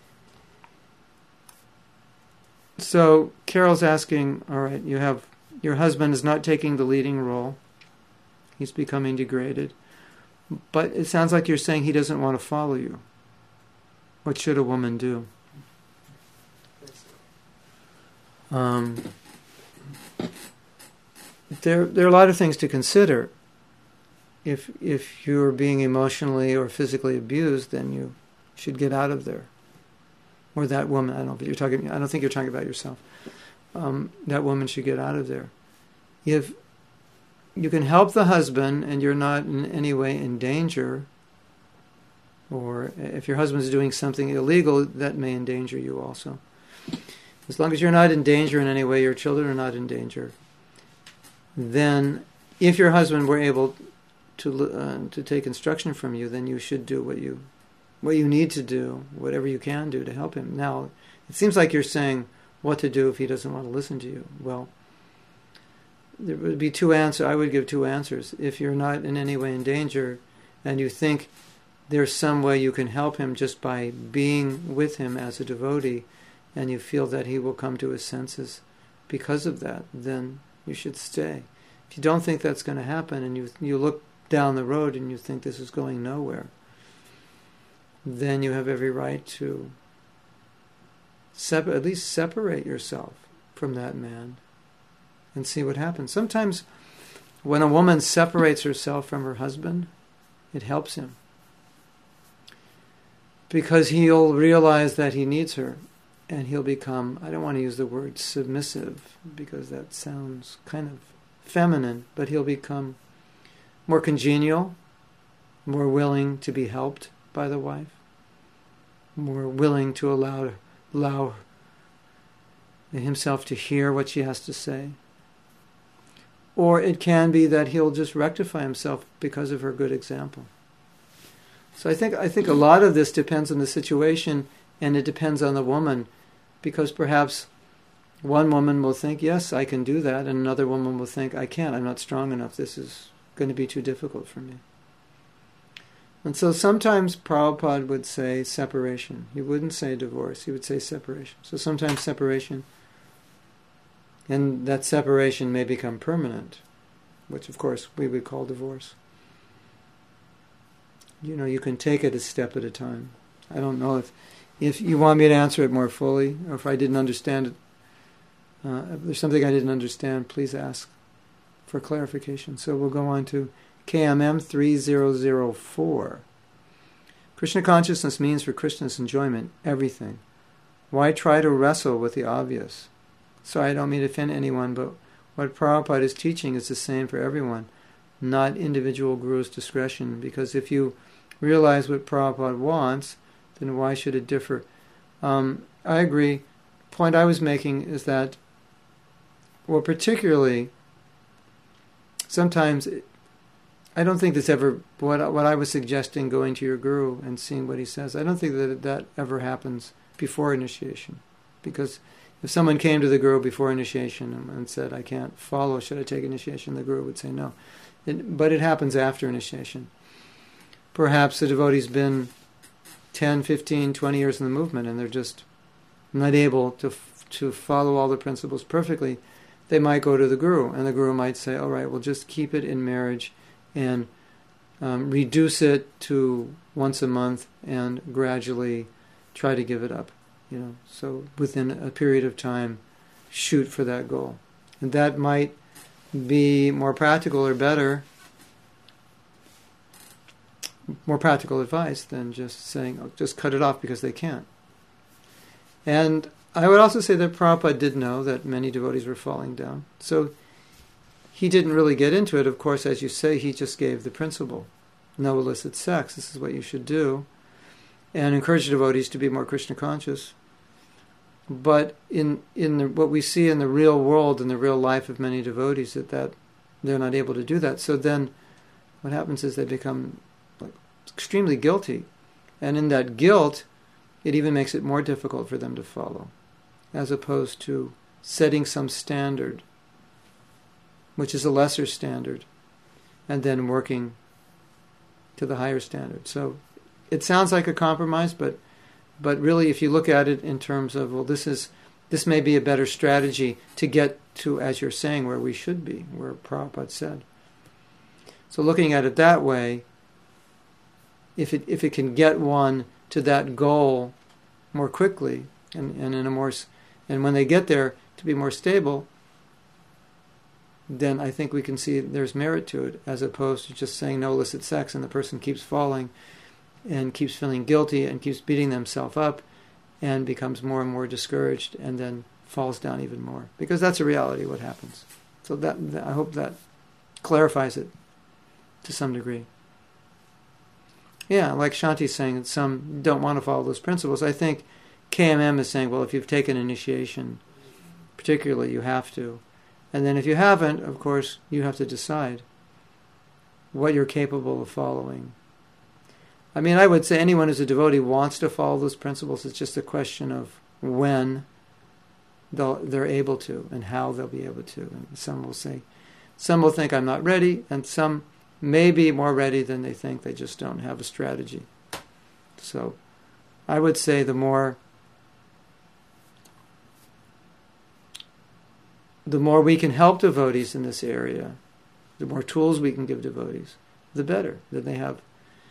So Carol's asking, all right, your husband is not taking the leading role. He's becoming degraded. But it sounds like you're saying he doesn't want to follow you. What should a woman do? There are a lot of things to consider. If you're being emotionally or physically abused, then you should get out of there. Or that woman, I don't think you're talking about yourself. That woman should get out of there. If you can help the husband and you're not in any way in danger, or if your husband is doing something illegal, that may endanger you also. As long as you're not in danger in any way, your children are not in danger, then if your husband were able to take instruction from you, then you should do what you need to do, whatever you can do to help him. Now, it seems like you're saying what to do if he doesn't want to listen to you. Well, there would be two answers. I would give two answers. If you're not in any way in danger and you think there's some way you can help him just by being with him as a devotee, and you feel that he will come to his senses because of that, then you should stay. If you don't think that's going to happen, and you look down the road and you think this is going nowhere, then you have every right to at least separate yourself from that man and see what happens. Sometimes when a woman separates herself from her husband, it helps him, because he'll realize that he needs her, and he'll become, I don't want to use the word submissive because that sounds kind of feminine, but he'll become more congenial, more willing to be helped by the wife, more willing to allow himself to hear what she has to say. Or it can be that he'll just rectify himself because of her good example. So I think a lot of this depends on the situation, and it depends on the woman, because perhaps one woman will think, yes, I can do that, and another woman will think, I can't, I'm not strong enough, this is going to be too difficult for me. And so sometimes Prabhupada would say separation. He wouldn't say divorce. He would say separation. So sometimes separation, and that separation may become permanent, which of course we would call divorce. You can take it a step at a time. I don't know if you want me to answer it more fully, or if I didn't understand it. If there's something I didn't understand, please ask for clarification. So we'll go on to KMM 3004. Krishna consciousness means for Krishna's enjoyment everything. Why try to wrestle with the obvious? Sorry, I don't mean to offend anyone, but what Prabhupada is teaching is the same for everyone, not individual guru's discretion, because if you realize what Prabhupada wants, then why should it differ? I agree. The point I was making is that, well, particularly, sometimes, I don't think this ever, what I was suggesting, going to your guru and seeing what he says, I don't think that ever happens before initiation. Because if someone came to the guru before initiation and said, I can't follow, should I take initiation? The guru would say no. But it happens after initiation. Perhaps the devotee's been 10, 15, 20 years in the movement and they're just not able to follow all the principles perfectly. They might go to the guru, and the guru might say, all right, we'll just keep it in marriage and reduce it to once a month and gradually try to give it up. So within a period of time, shoot for that goal. And that might be more practical or better, more practical advice than just saying, oh, just cut it off because they can't. And I would also say that Prabhupada did know that many devotees were falling down. So he didn't really get into it. Of course, as you say, he just gave the principle. No illicit sex. This is what you should do. And encourage devotees to be more Krishna conscious. But in what we see in the real world, in the real life of many devotees, that they're not able to do that. So then what happens is they become extremely guilty. And in that guilt, it even makes it more difficult for them to follow, as opposed to setting some standard, which is a lesser standard, and then working to the higher standard. So it sounds like a compromise, but really if you look at it in terms of, well, this may be a better strategy to get to, as you're saying, where we should be, where Prabhupada said. So looking at it that way, if it can get one to that goal more quickly, and in a more, and when they get there to be more stable, then I think we can see there's merit to it, as opposed to just saying no illicit sex and the person keeps falling and keeps feeling guilty and keeps beating themselves up and becomes more and more discouraged and then falls down even more. Because that's a reality what happens. So that I hope that clarifies it to some degree. Yeah, like Shanti's saying that some don't want to follow those principles. I think KMM is saying, well, if you've taken initiation, particularly, you have to. And then if you haven't, of course, you have to decide what you're capable of following. I mean, I would say anyone who's a devotee wants to follow those principles. It's just a question of when they're able to and how they'll be able to. And some will think I'm not ready, and some may be more ready than they think. They just don't have a strategy. So I would say the more we can help devotees in this area, the more tools we can give devotees, the better. That they have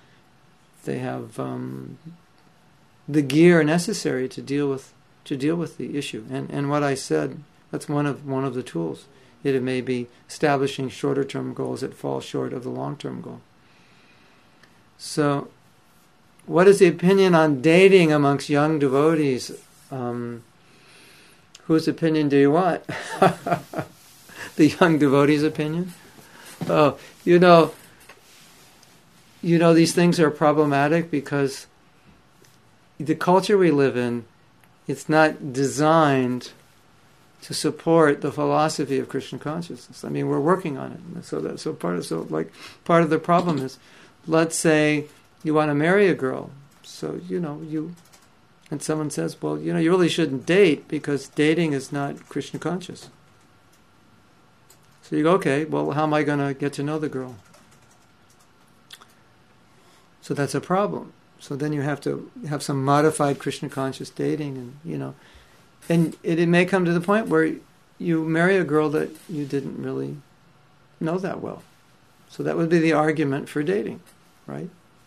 the gear necessary to deal with the issue. And what I said, that's one of the tools. It may be establishing shorter term goals that fall short of the long term goal. So, what is the opinion on dating amongst young devotees? Whose opinion do you want? The young devotee's opinion? Oh, these things are problematic because the culture we live in, it's not designed to support the philosophy of Krishna consciousness. I mean, we're working on it. Part of the problem is, let's say you want to marry a girl, and someone says, well, you really shouldn't date because dating is not Krishna conscious. So you go, okay, well, how am I going to get to know the girl? So that's a problem. So then you have to have some modified Krishna conscious dating, and it may come to the point where you marry a girl that you didn't really know that well. So that would be the argument for dating, right?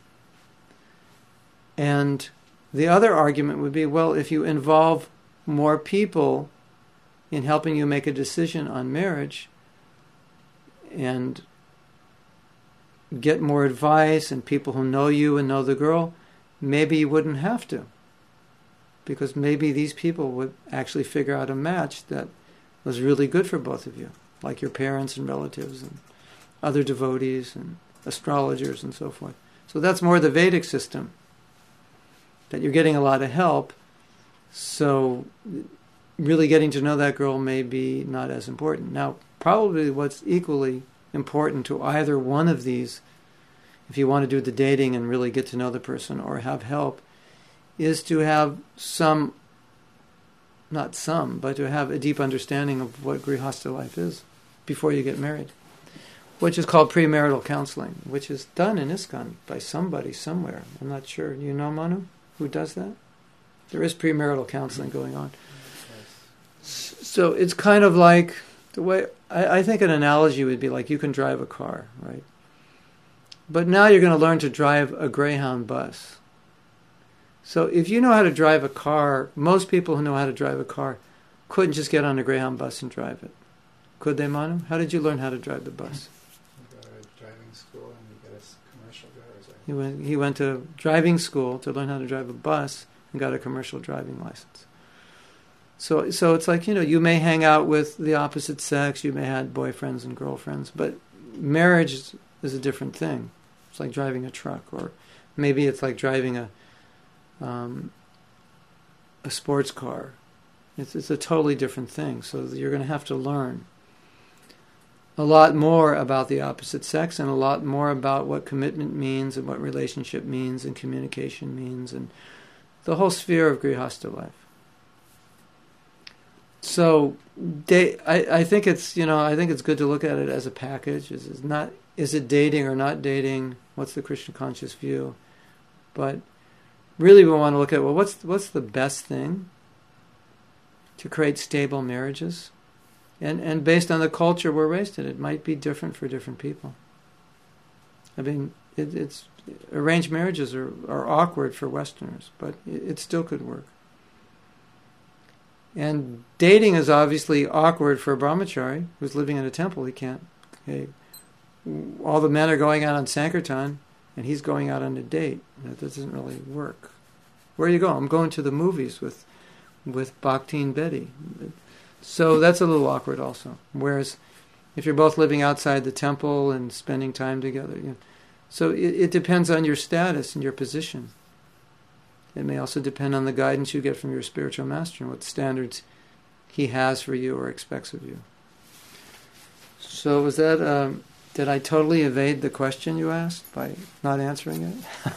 And the other argument would be, well, if you involve more people in helping you make a decision on marriage and get more advice and people who know you and know the girl, maybe you wouldn't have to. Because maybe these people would actually figure out a match that was really good for both of you, like your parents and relatives and other devotees and astrologers and so forth. So that's more the Vedic system, that you're getting a lot of help, so really getting to know that girl may be not as important. Now, probably what's equally important to either one of these, if you want to do the dating and really get to know the person or have help, is to have but to have a deep understanding of what Grihastha life is before you get married, which is called premarital counseling, which is done in ISKCON by somebody somewhere. I'm not sure. You know, Manu, who does that? There is premarital counseling going on. So it's kind of like the way, I think an analogy would be like you can drive a car, right? But now you're going to learn to drive a Greyhound bus. So if you know how to drive a car, most people who know how to drive a car couldn't just get on a Greyhound bus and drive it. Could they, Manu? How did you learn how to drive the bus? You go to driving school and you get a commercial driver's license. He went to driving school to learn how to drive a bus and got a commercial driving license. So it's like, you may hang out with the opposite sex, you may have boyfriends and girlfriends, but marriage is a different thing. It's like driving a truck, or maybe it's like driving a sports car. It's a totally different thing. So you're going to have to learn a lot more about the opposite sex and a lot more about what commitment means and what relationship means and communication means and the whole sphere of Grihastha life. So I think it's good to look at it as a package. Is it dating or not dating? What's the Krishna conscious view? But really we want to look at, well, what's the best thing to create stable marriages? And based on the culture we're raised in, it might be different for different people. I mean, it's arranged marriages are awkward for Westerners, but it still could work. And dating is obviously awkward for a brahmachari who's living in a temple. He can't. All the men are going out on Sankirtan, and he's going out on a date. That doesn't really work. Where you go? I'm going to the movies with Bhakti and Betty. So that's a little awkward also. Whereas if you're both living outside the temple and spending time together, so it depends on your status and your position. It may also depend on the guidance you get from your spiritual master and what standards he has for you or expects of you. So was that, did I totally evade the question you asked by not answering it?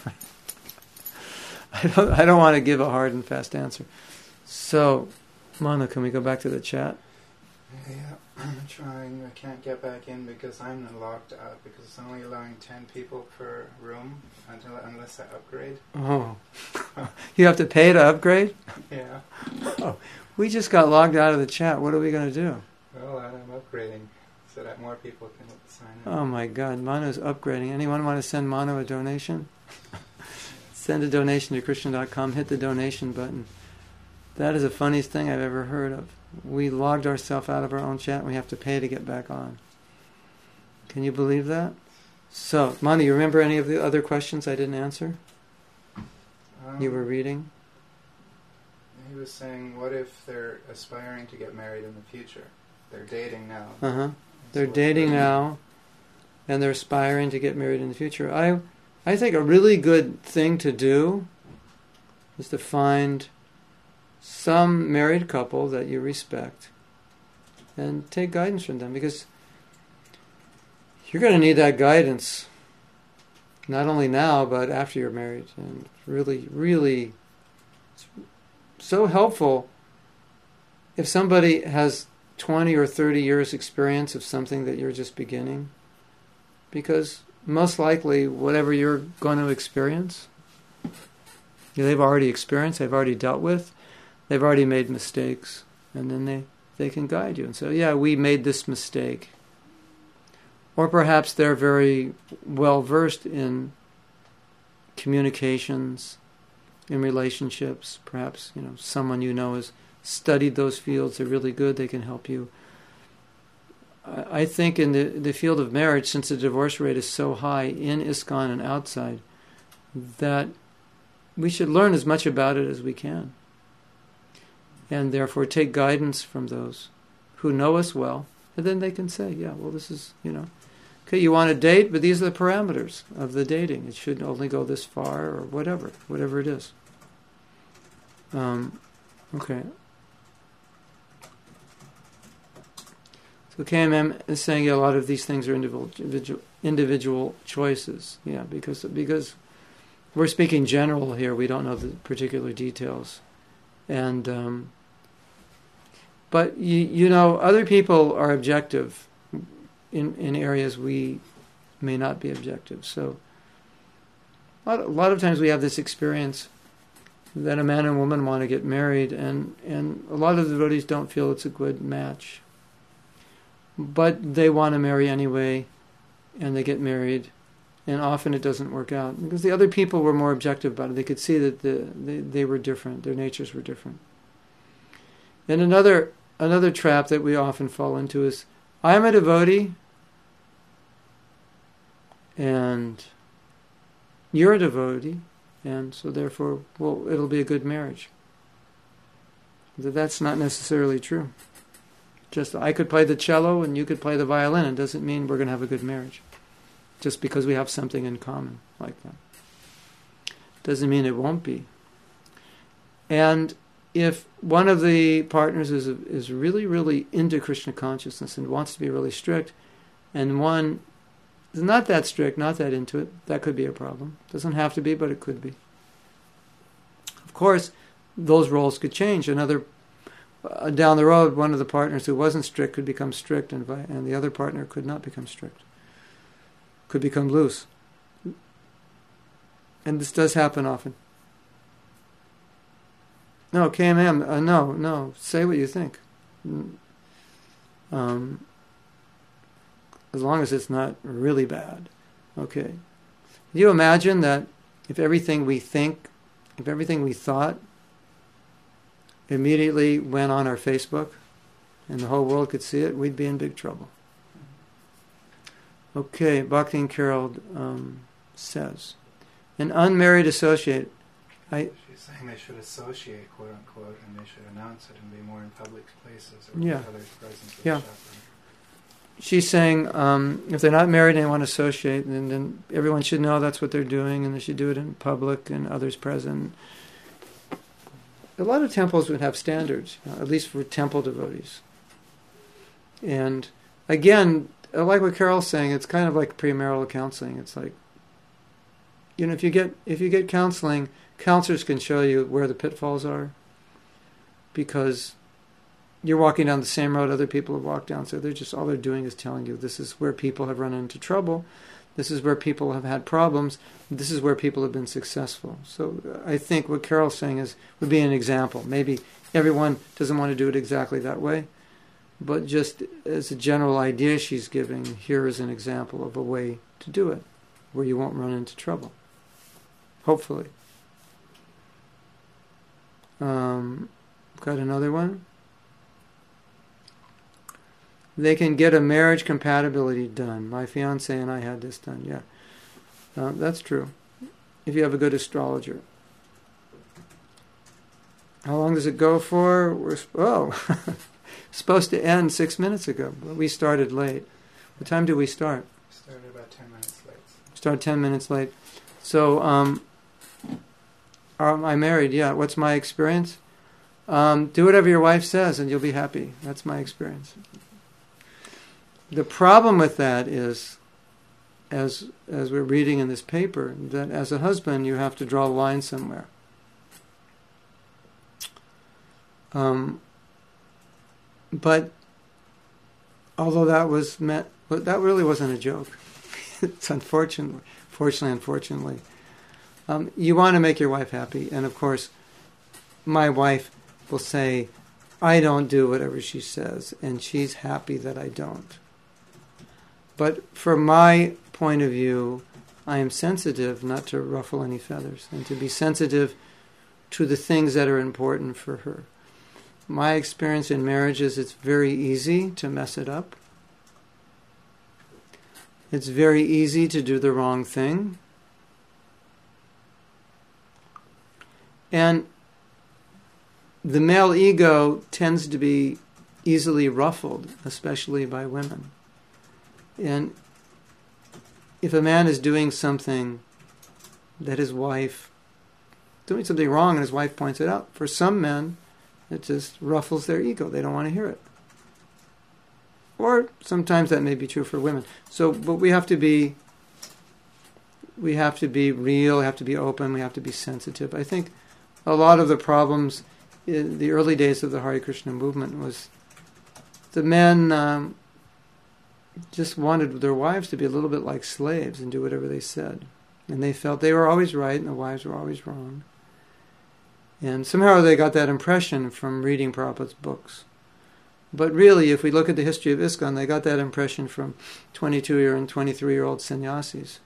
I don't want to give a hard and fast answer. So, Manu, can we go back to the chat? Yeah, I'm trying. I can't get back in because I'm locked out because it's only allowing 10 people per room unless I upgrade. Oh. You have to pay to upgrade? Yeah. Oh. We just got logged out of the chat. What are we going to do? Well, I'm upgrading so that more people can sign in. Oh my God, Manu's upgrading. Anyone want to send Manu a donation? Send a donation to Krishna.com, hit the donation button. That is the funniest thing I've ever heard of. We logged ourselves out of our own chat and we have to pay to get back on. Can you believe that? So, Manu, you remember any of the other questions I didn't answer? You were reading? He was saying, what if they're aspiring to get married in the future? They're dating now. Uh-huh. They're dating now, and they're aspiring to get married in the future. I think a really good thing to do is to find some married couple that you respect and take guidance from them, because you're going to need that guidance not only now but after you're married. And really, really, it's so helpful if somebody has 20 or 30 years experience of something that you're just beginning, because most likely whatever you're going to experience, they've already experienced, they've already dealt with, they've already made mistakes, and then they can guide you and say, yeah, we made this mistake. Or perhaps they're very well versed in communications, in relationships. Perhaps, someone has studied those fields, they're really good, they can help you. I think in the field of marriage, since the divorce rate is so high in ISKCON and outside, that we should learn as much about it as we can. And therefore take guidance from those who know us well, and then they can say, yeah, well, this is, okay, you want to date, but these are the parameters of the dating. It should only go this far, or whatever it is. Okay. So KMM is saying a lot of these things are individual choices. Yeah, because we're speaking general here. We don't know the particular details, and but other people are objective in areas we may not be objective. So a lot of times we have this experience that a man and woman want to get married, and a lot of the devotees don't feel it's a good match. But they want to marry anyway, and they get married, and often it doesn't work out because the other people were more objective about it. They could see that they were different, their natures were different. And another trap that we often fall into is, I'm a devotee, and you're a devotee, and so therefore, it'll be a good marriage. That's not necessarily true. Just I could play the cello and you could play the violin. It doesn't mean we're going to have a good marriage. Just because we have something in common like that. Doesn't mean it won't be. And if one of the partners is really, really into Krishna consciousness and wants to be really strict, and one is not that strict, not that into it, that could be a problem. Doesn't have to be, but it could be. Of course, those roles could change. Down the road, one of the partners who wasn't strict could become strict, and the other partner could not become strict. Could become loose. And this does happen often. No, KMM, no, say what you think. As long as it's not really bad. Okay. Can you imagine that if everything we think, if everything we thought immediately went on our Facebook and the whole world could see it, we'd be in big trouble. Okay, Bhakti and Carol says, an unmarried associate. She's saying they should associate, quote unquote, and they should announce it and be more in public places or yeah. with others present. Yeah. She's saying if they're not married and they want to associate, then everyone should know that's what they're doing, and they should do it in public and others present. A lot of temples would have standards, at least for temple devotees. And again, I like what Carol's saying. It's kind of like premarital counseling. It's like, if you get counseling, counselors can show you where the pitfalls are, because you're walking down the same road other people have walked down. So all they're doing is telling you this is where people have run into trouble. This is where people have had problems. This is where people have been successful. So I think what Carol's saying would be an example. Maybe everyone doesn't want to do it exactly that way, but just as a general idea she's giving, here is an example of a way to do it, where you won't run into trouble. Hopefully. Got another one. They can get a marriage compatibility done. My fiance and I had this done. Yeah, that's true. If you have a good astrologer. How long does it go for? We're supposed to end 6 minutes ago, but we started late. What time did we start? We started about 10 minutes late. Start 10 minutes late. So, am I married? Yeah. What's my experience? Do whatever your wife says, and you'll be happy. That's my experience. The problem with that is, as we're reading in this paper, that as a husband you have to draw a line somewhere. But although that really wasn't a joke. it's unfortunately. You want to make your wife happy, and of course, my wife will say, I don't do whatever she says, and she's happy that I don't. But from my point of view, I am sensitive not to ruffle any feathers, and to be sensitive to the things that are important for her. My experience in marriage is it's very easy to mess it up. It's very easy to do the wrong thing. And the male ego tends to be easily ruffled, especially by women. And if a man is doing something that his wife, doing something wrong and his wife points it out, for some men, it just ruffles their ego. They don't want to hear it. Or sometimes that may be true for women. But we have to be real, we have to be open, we have to be sensitive. I think a lot of the problems in the early days of the Hare Krishna movement was the men just wanted their wives to be a little bit like slaves and do whatever they said. And they felt they were always right and the wives were always wrong. And somehow they got that impression from reading Prabhupada's books. But really, if we look at the history of ISKCON, they got that impression from 22-year and 23-year-old sannyasis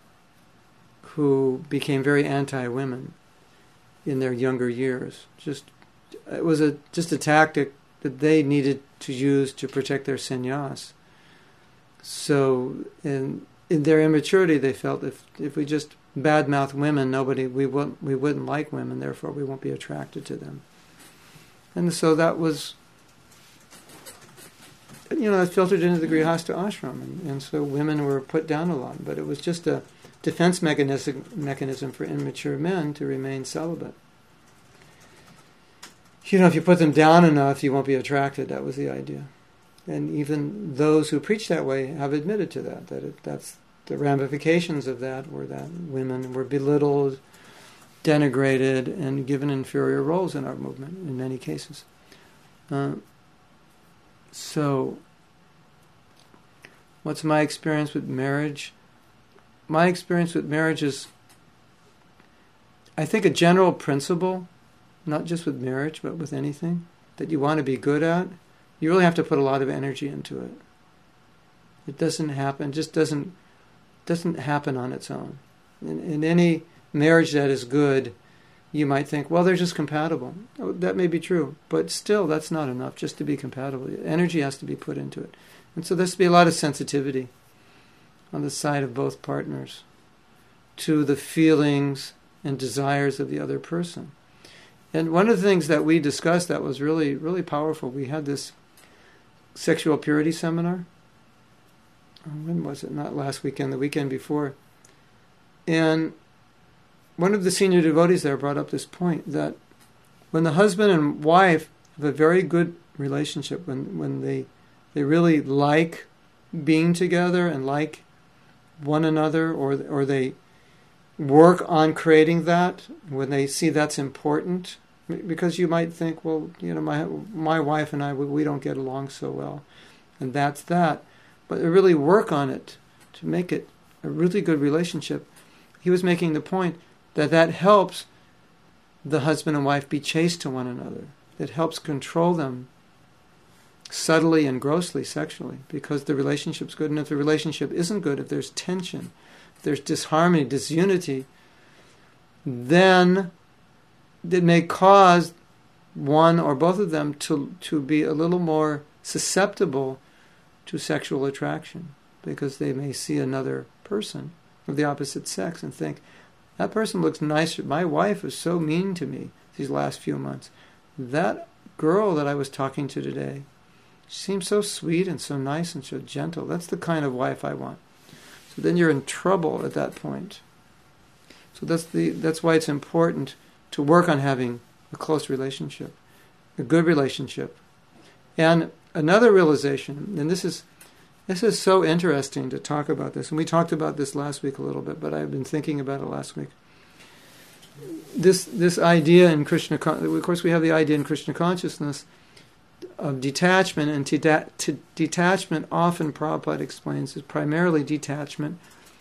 who became very anti-women in their younger years. It was just a tactic that they needed to use to protect their sannyas. So in their immaturity, they felt if we just badmouth women, we wouldn't like women, therefore we won't be attracted to them. And so that was, that filtered into the Grihastha ashram, and so women were put down a lot. But it was just a defense mechanism for immature men to remain celibate. If you put them down enough, you won't be attracted. That was the idea. And even those who preach that way have admitted to that's the ramifications of that were that women were belittled, denigrated, and given inferior roles in our movement in many cases. So, what's my experience with marriage? My experience with marriage is, I think, a general principle, not just with marriage, but with anything, that you want to be good at. You really have to put a lot of energy into it. It doesn't happen, just doesn't happen on its own. In any marriage that is good, you might think, well, they're just compatible. Oh, that may be true, but still, that's not enough just to be compatible. Energy has to be put into it. And so there has to be a lot of sensitivity on the side of both partners to the feelings and desires of the other person. And one of the things that we discussed that was really, really powerful, we had this sexual purity seminar. When was it? Not last weekend, the weekend before. And one of the senior devotees there brought up this point that when the husband and wife have a very good relationship, when they really like being together and like one another, or they work on creating that, when they see that's important, because you might think, well, my wife and I, we don't get along so well, and that's that. But they really work on it to make it a really good relationship. He was making the point that helps the husband and wife be chaste to one another. It helps control them subtly and grossly sexually, because the relationship's good. And if the relationship isn't good, if there's tension, if there's disharmony, disunity, then it may cause one or both of them to be a little more susceptible to sexual attraction, because they may see another person of the opposite sex and think, that person looks nicer. My wife was so mean to me these last few months. That girl that I was talking to today, she seems so sweet and so nice and so gentle. That's the kind of wife I want. So then you're in trouble at that point. So that's why it's important to work on having a close relationship, a good relationship. And another realization, and this is so interesting to talk about this, and we talked about this last week a little bit, but I've been thinking about it last week. This idea in Krishna, of course we have the idea in Krishna consciousness of detachment, and detachment often, Prabhupada explains, is primarily detachment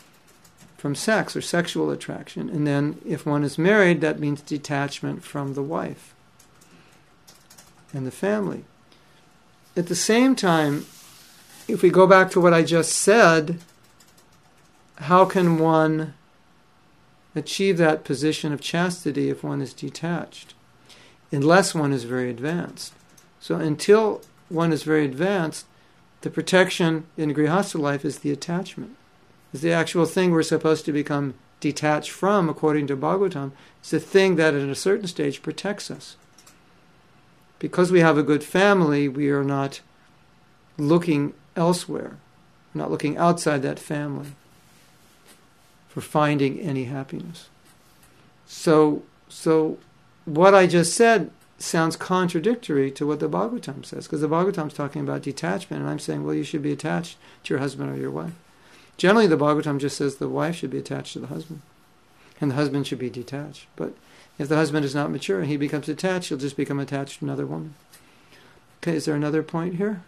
from sex or sexual attraction. And then if one is married, that means detachment from the wife and the family. At the same time, if we go back to what I just said, how can one achieve that position of chastity if one is detached? Unless one is very advanced. So until one is very advanced, the protection in Grihastha life is the attachment. Is the actual thing we're supposed to become detached from, according to Bhagavatam. It's the thing that at a certain stage protects us. Because we have a good family, we are not looking elsewhere. We're not looking outside that family for finding any happiness. So what I just said sounds contradictory to what the Bhagavatam says, because the Bhagavatam's talking about detachment, and I'm saying, well, you should be attached to your husband or your wife. Generally, the Bhagavatam just says the wife should be attached to the husband, and the husband should be detached. But if the husband is not mature and he becomes attached, he'll just become attached to another woman. Okay, is there another point here?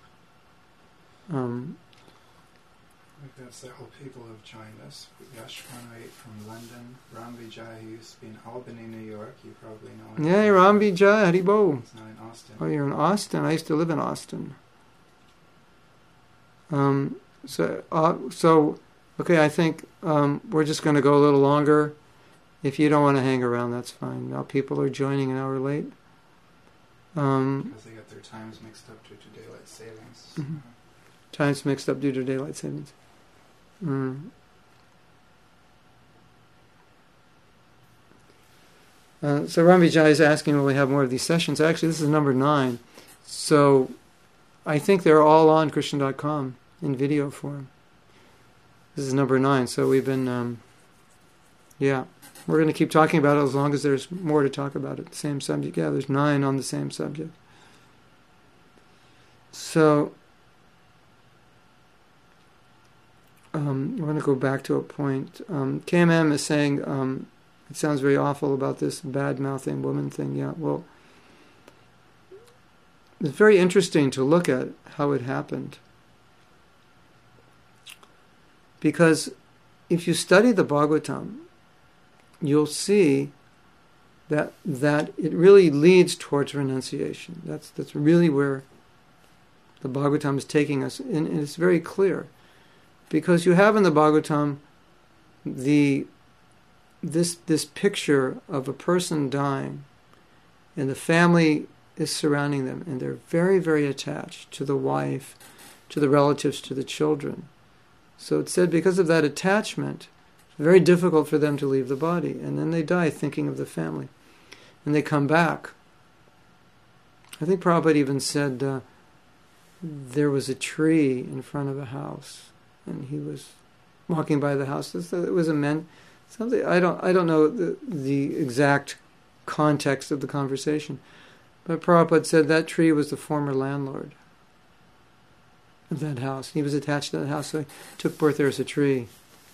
We've got several people who have joined us. Yashwanait from London, Ram Vijay, who used to be in Albany, New York. You probably know him. Yeah, Ram Vijay, Haribo. He's now in Austin. Oh, you're in Austin. I used to live in Austin. Okay, I think we're just going to go a little longer. If you don't want to hang around, that's fine. Now people are joining an hour late. Because they get their times mixed up due to daylight savings. Mm-hmm. Times mixed up due to daylight savings. So Ram Vijay is asking, will we have more of these sessions? Actually, this is number 9. So I think they're all on Krishna.com in video form. This is number 9. So we've been, we're going to keep talking about it as long as there's more to talk about it. The same subject. Yeah, there's 9 on the same subject. So we're going to go back to a point. KMM is saying, it sounds very awful about this bad-mouthing woman thing. Yeah, well, it's very interesting to look at how it happened. Because if you study the Bhagavatam, you'll see that it really leads towards renunciation. That's really where the Bhagavatam is taking us, and it's very clear. Because you have in the Bhagavatam this picture of a person dying, and the family is surrounding them, and they're very, very attached to the wife, to the relatives, to the children. So it said because of that attachment, it's very difficult for them to leave the body, and then they die thinking of the family, and they come back. I think Prabhupada even said there was a tree in front of a house, and he was walking by the house. It was something I don't know the exact context of the conversation, but Prabhupada said that tree was the former landlord of that house. He was attached to that house, so he took birth there as a tree.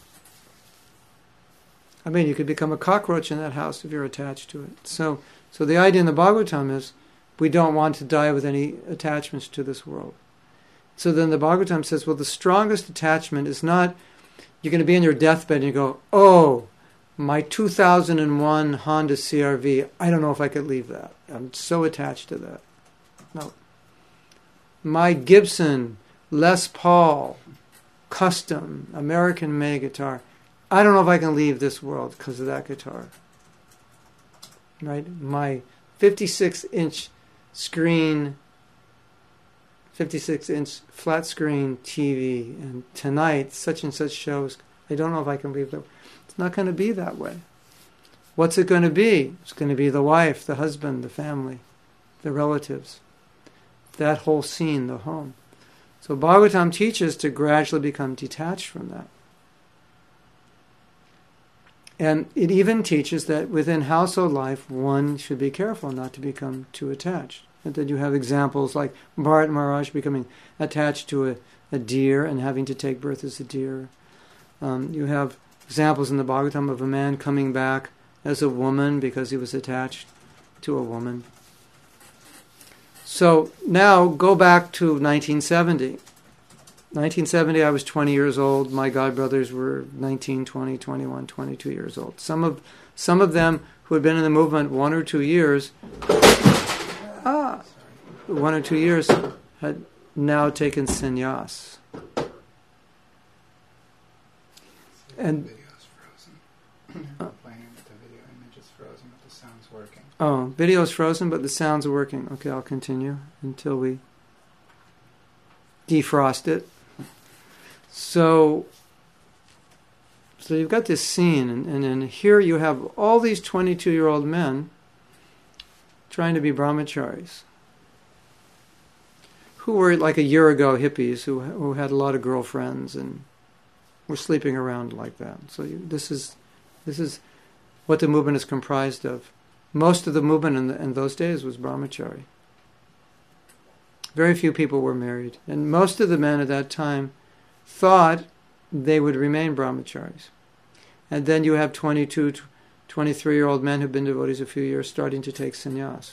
I mean, you could become a cockroach in that house if you're attached to it. So the idea in the Bhagavatam is we don't want to die with any attachments to this world. So then the Bhagavatam says, well, the strongest attachment is not you're going to be in your deathbed and you go, oh, my 2001 Honda CR-V, I don't know if I could leave that. I'm so attached to that. No. My Gibson Les Paul custom American-made guitar, I don't know if I can leave this world because of that guitar. Right? My 56-inch screen, 56-inch flat screen TV, and tonight such and such shows, I don't know if I can leave them. It's not going to be that way. What's it going to be? It's going to be the wife, the husband, the family, the relatives. That whole scene, the home. So Bhagavatam teaches to gradually become detached from that. And it even teaches that within household life, one should be careful not to become too attached. And that you have examples like Bharat Maharaj becoming attached to a deer and having to take birth as a deer. You have examples in the Bhagavatam of a man coming back as a woman because he was attached to a woman. So now go back to 1970. 1970, I was 20 years old. My godbrothers were 19, 20, 21, 22 years old. Some of them who had been in the movement 1 or 2 years, 1 or 2 years, had now taken sannyas. And The video's frozen. Complaining that the video image is frozen, but the sound's working. oh, video's frozen, but the sound's working. Okay, I'll continue until we defrost it. So you've got this scene, and here you have all these 22-year-old men trying to be brahmacharis, who were like a year ago hippies who had a lot of girlfriends and were sleeping around like that. So this is what the movement is comprised of. Most of the movement in those days was brahmachari. Very few people were married, and most of the men at that time thought they would remain brahmacharis. And then you have 22, 23-year-old men who've been devotees a few years starting to take sannyas.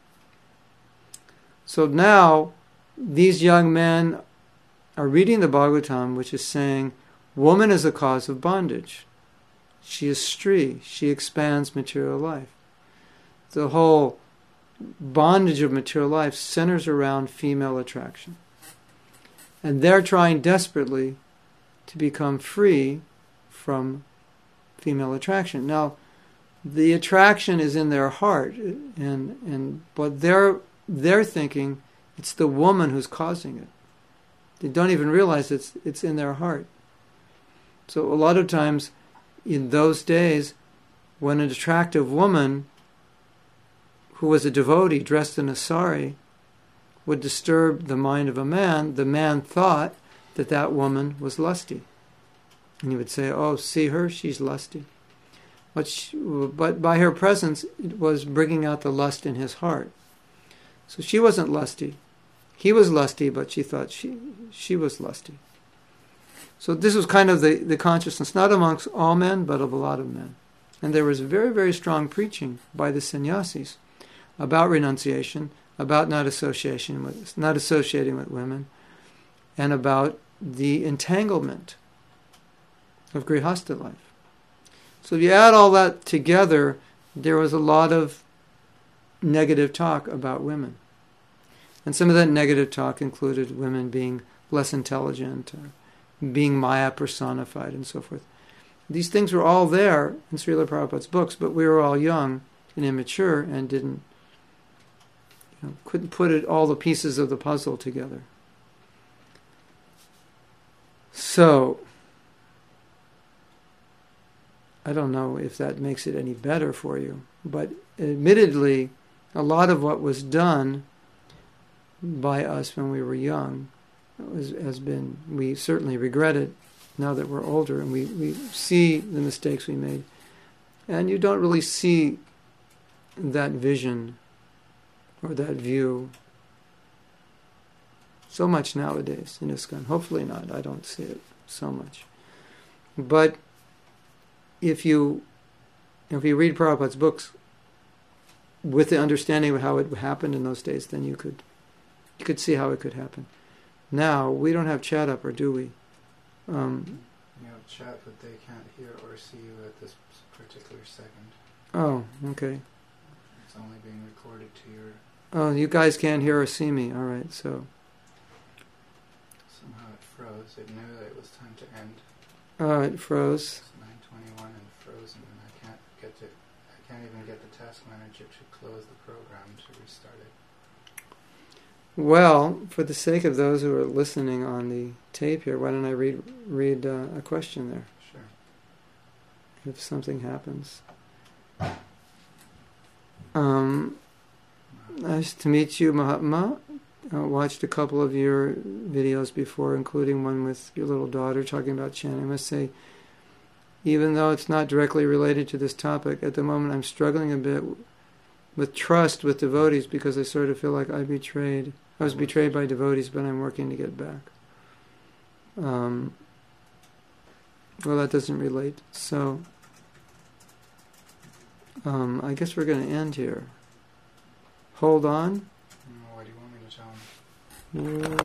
So now these young men are reading the Bhagavatam, which is saying, woman is the cause of bondage. She is Stri. She expands material life. The whole bondage of material life centers around female attraction. And they're trying desperately to become free from female attraction. Now, the attraction is in their heart, but they're thinking it's the woman who's causing it. They don't even realize it's in their heart. So a lot of times in those days, when an attractive woman who was a devotee dressed in a sari would disturb the mind of a man, the man thought that woman was lusty. And he would say, oh, see her, she's lusty. But by her presence, it was bringing out the lust in his heart. So she wasn't lusty. He was lusty, but she thought she was lusty. So this was kind of the consciousness, not amongst all men, but of a lot of men. And there was very, very strong preaching by the sannyasis about renunciation, about not associating with women, and about the entanglement of grihastha life. So if you add all that together, there was a lot of negative talk about women. And some of that negative talk included women being less intelligent, or being Maya personified, and so forth. These things were all there in Srila Prabhupada's books, but we were all young and immature and couldn't put all the pieces of the puzzle together. So, I don't know if that makes it any better for you, but admittedly, a lot of what was done by us when we were young we certainly regret it now that we're older, and we see the mistakes we made. And you don't really see that vision or that view so much nowadays in ISKCON. Hopefully not. I don't see it so much. But if you read Prabhupada's books with the understanding of how it happened in those days, then you could see how it could happen. Now, we don't have chat up, or do we? You have chat, but they can't hear or see you at this particular second. Oh, okay. It's only being recorded to your... Oh, you guys can't hear or see me. All right, so... Somehow it froze. It knew that it was time to end. Oh, it froze. It's 9:21 and frozen, and I can't even get the task manager to close the program to restart it. Well, for the sake of those who are listening on the tape here, why don't I read a question there? Sure. If something happens. Nice to meet you, Mahatma. I watched a couple of your videos before, including one with your little daughter talking about chanting. I must say, even though it's not directly related to this topic, at the moment I'm struggling a bit with trust with devotees, because I sort of feel like I was betrayed by devotees, but I'm working to get back. Well, that doesn't relate. So, I guess we're going to end here. Hold on. What do you want me to tell them?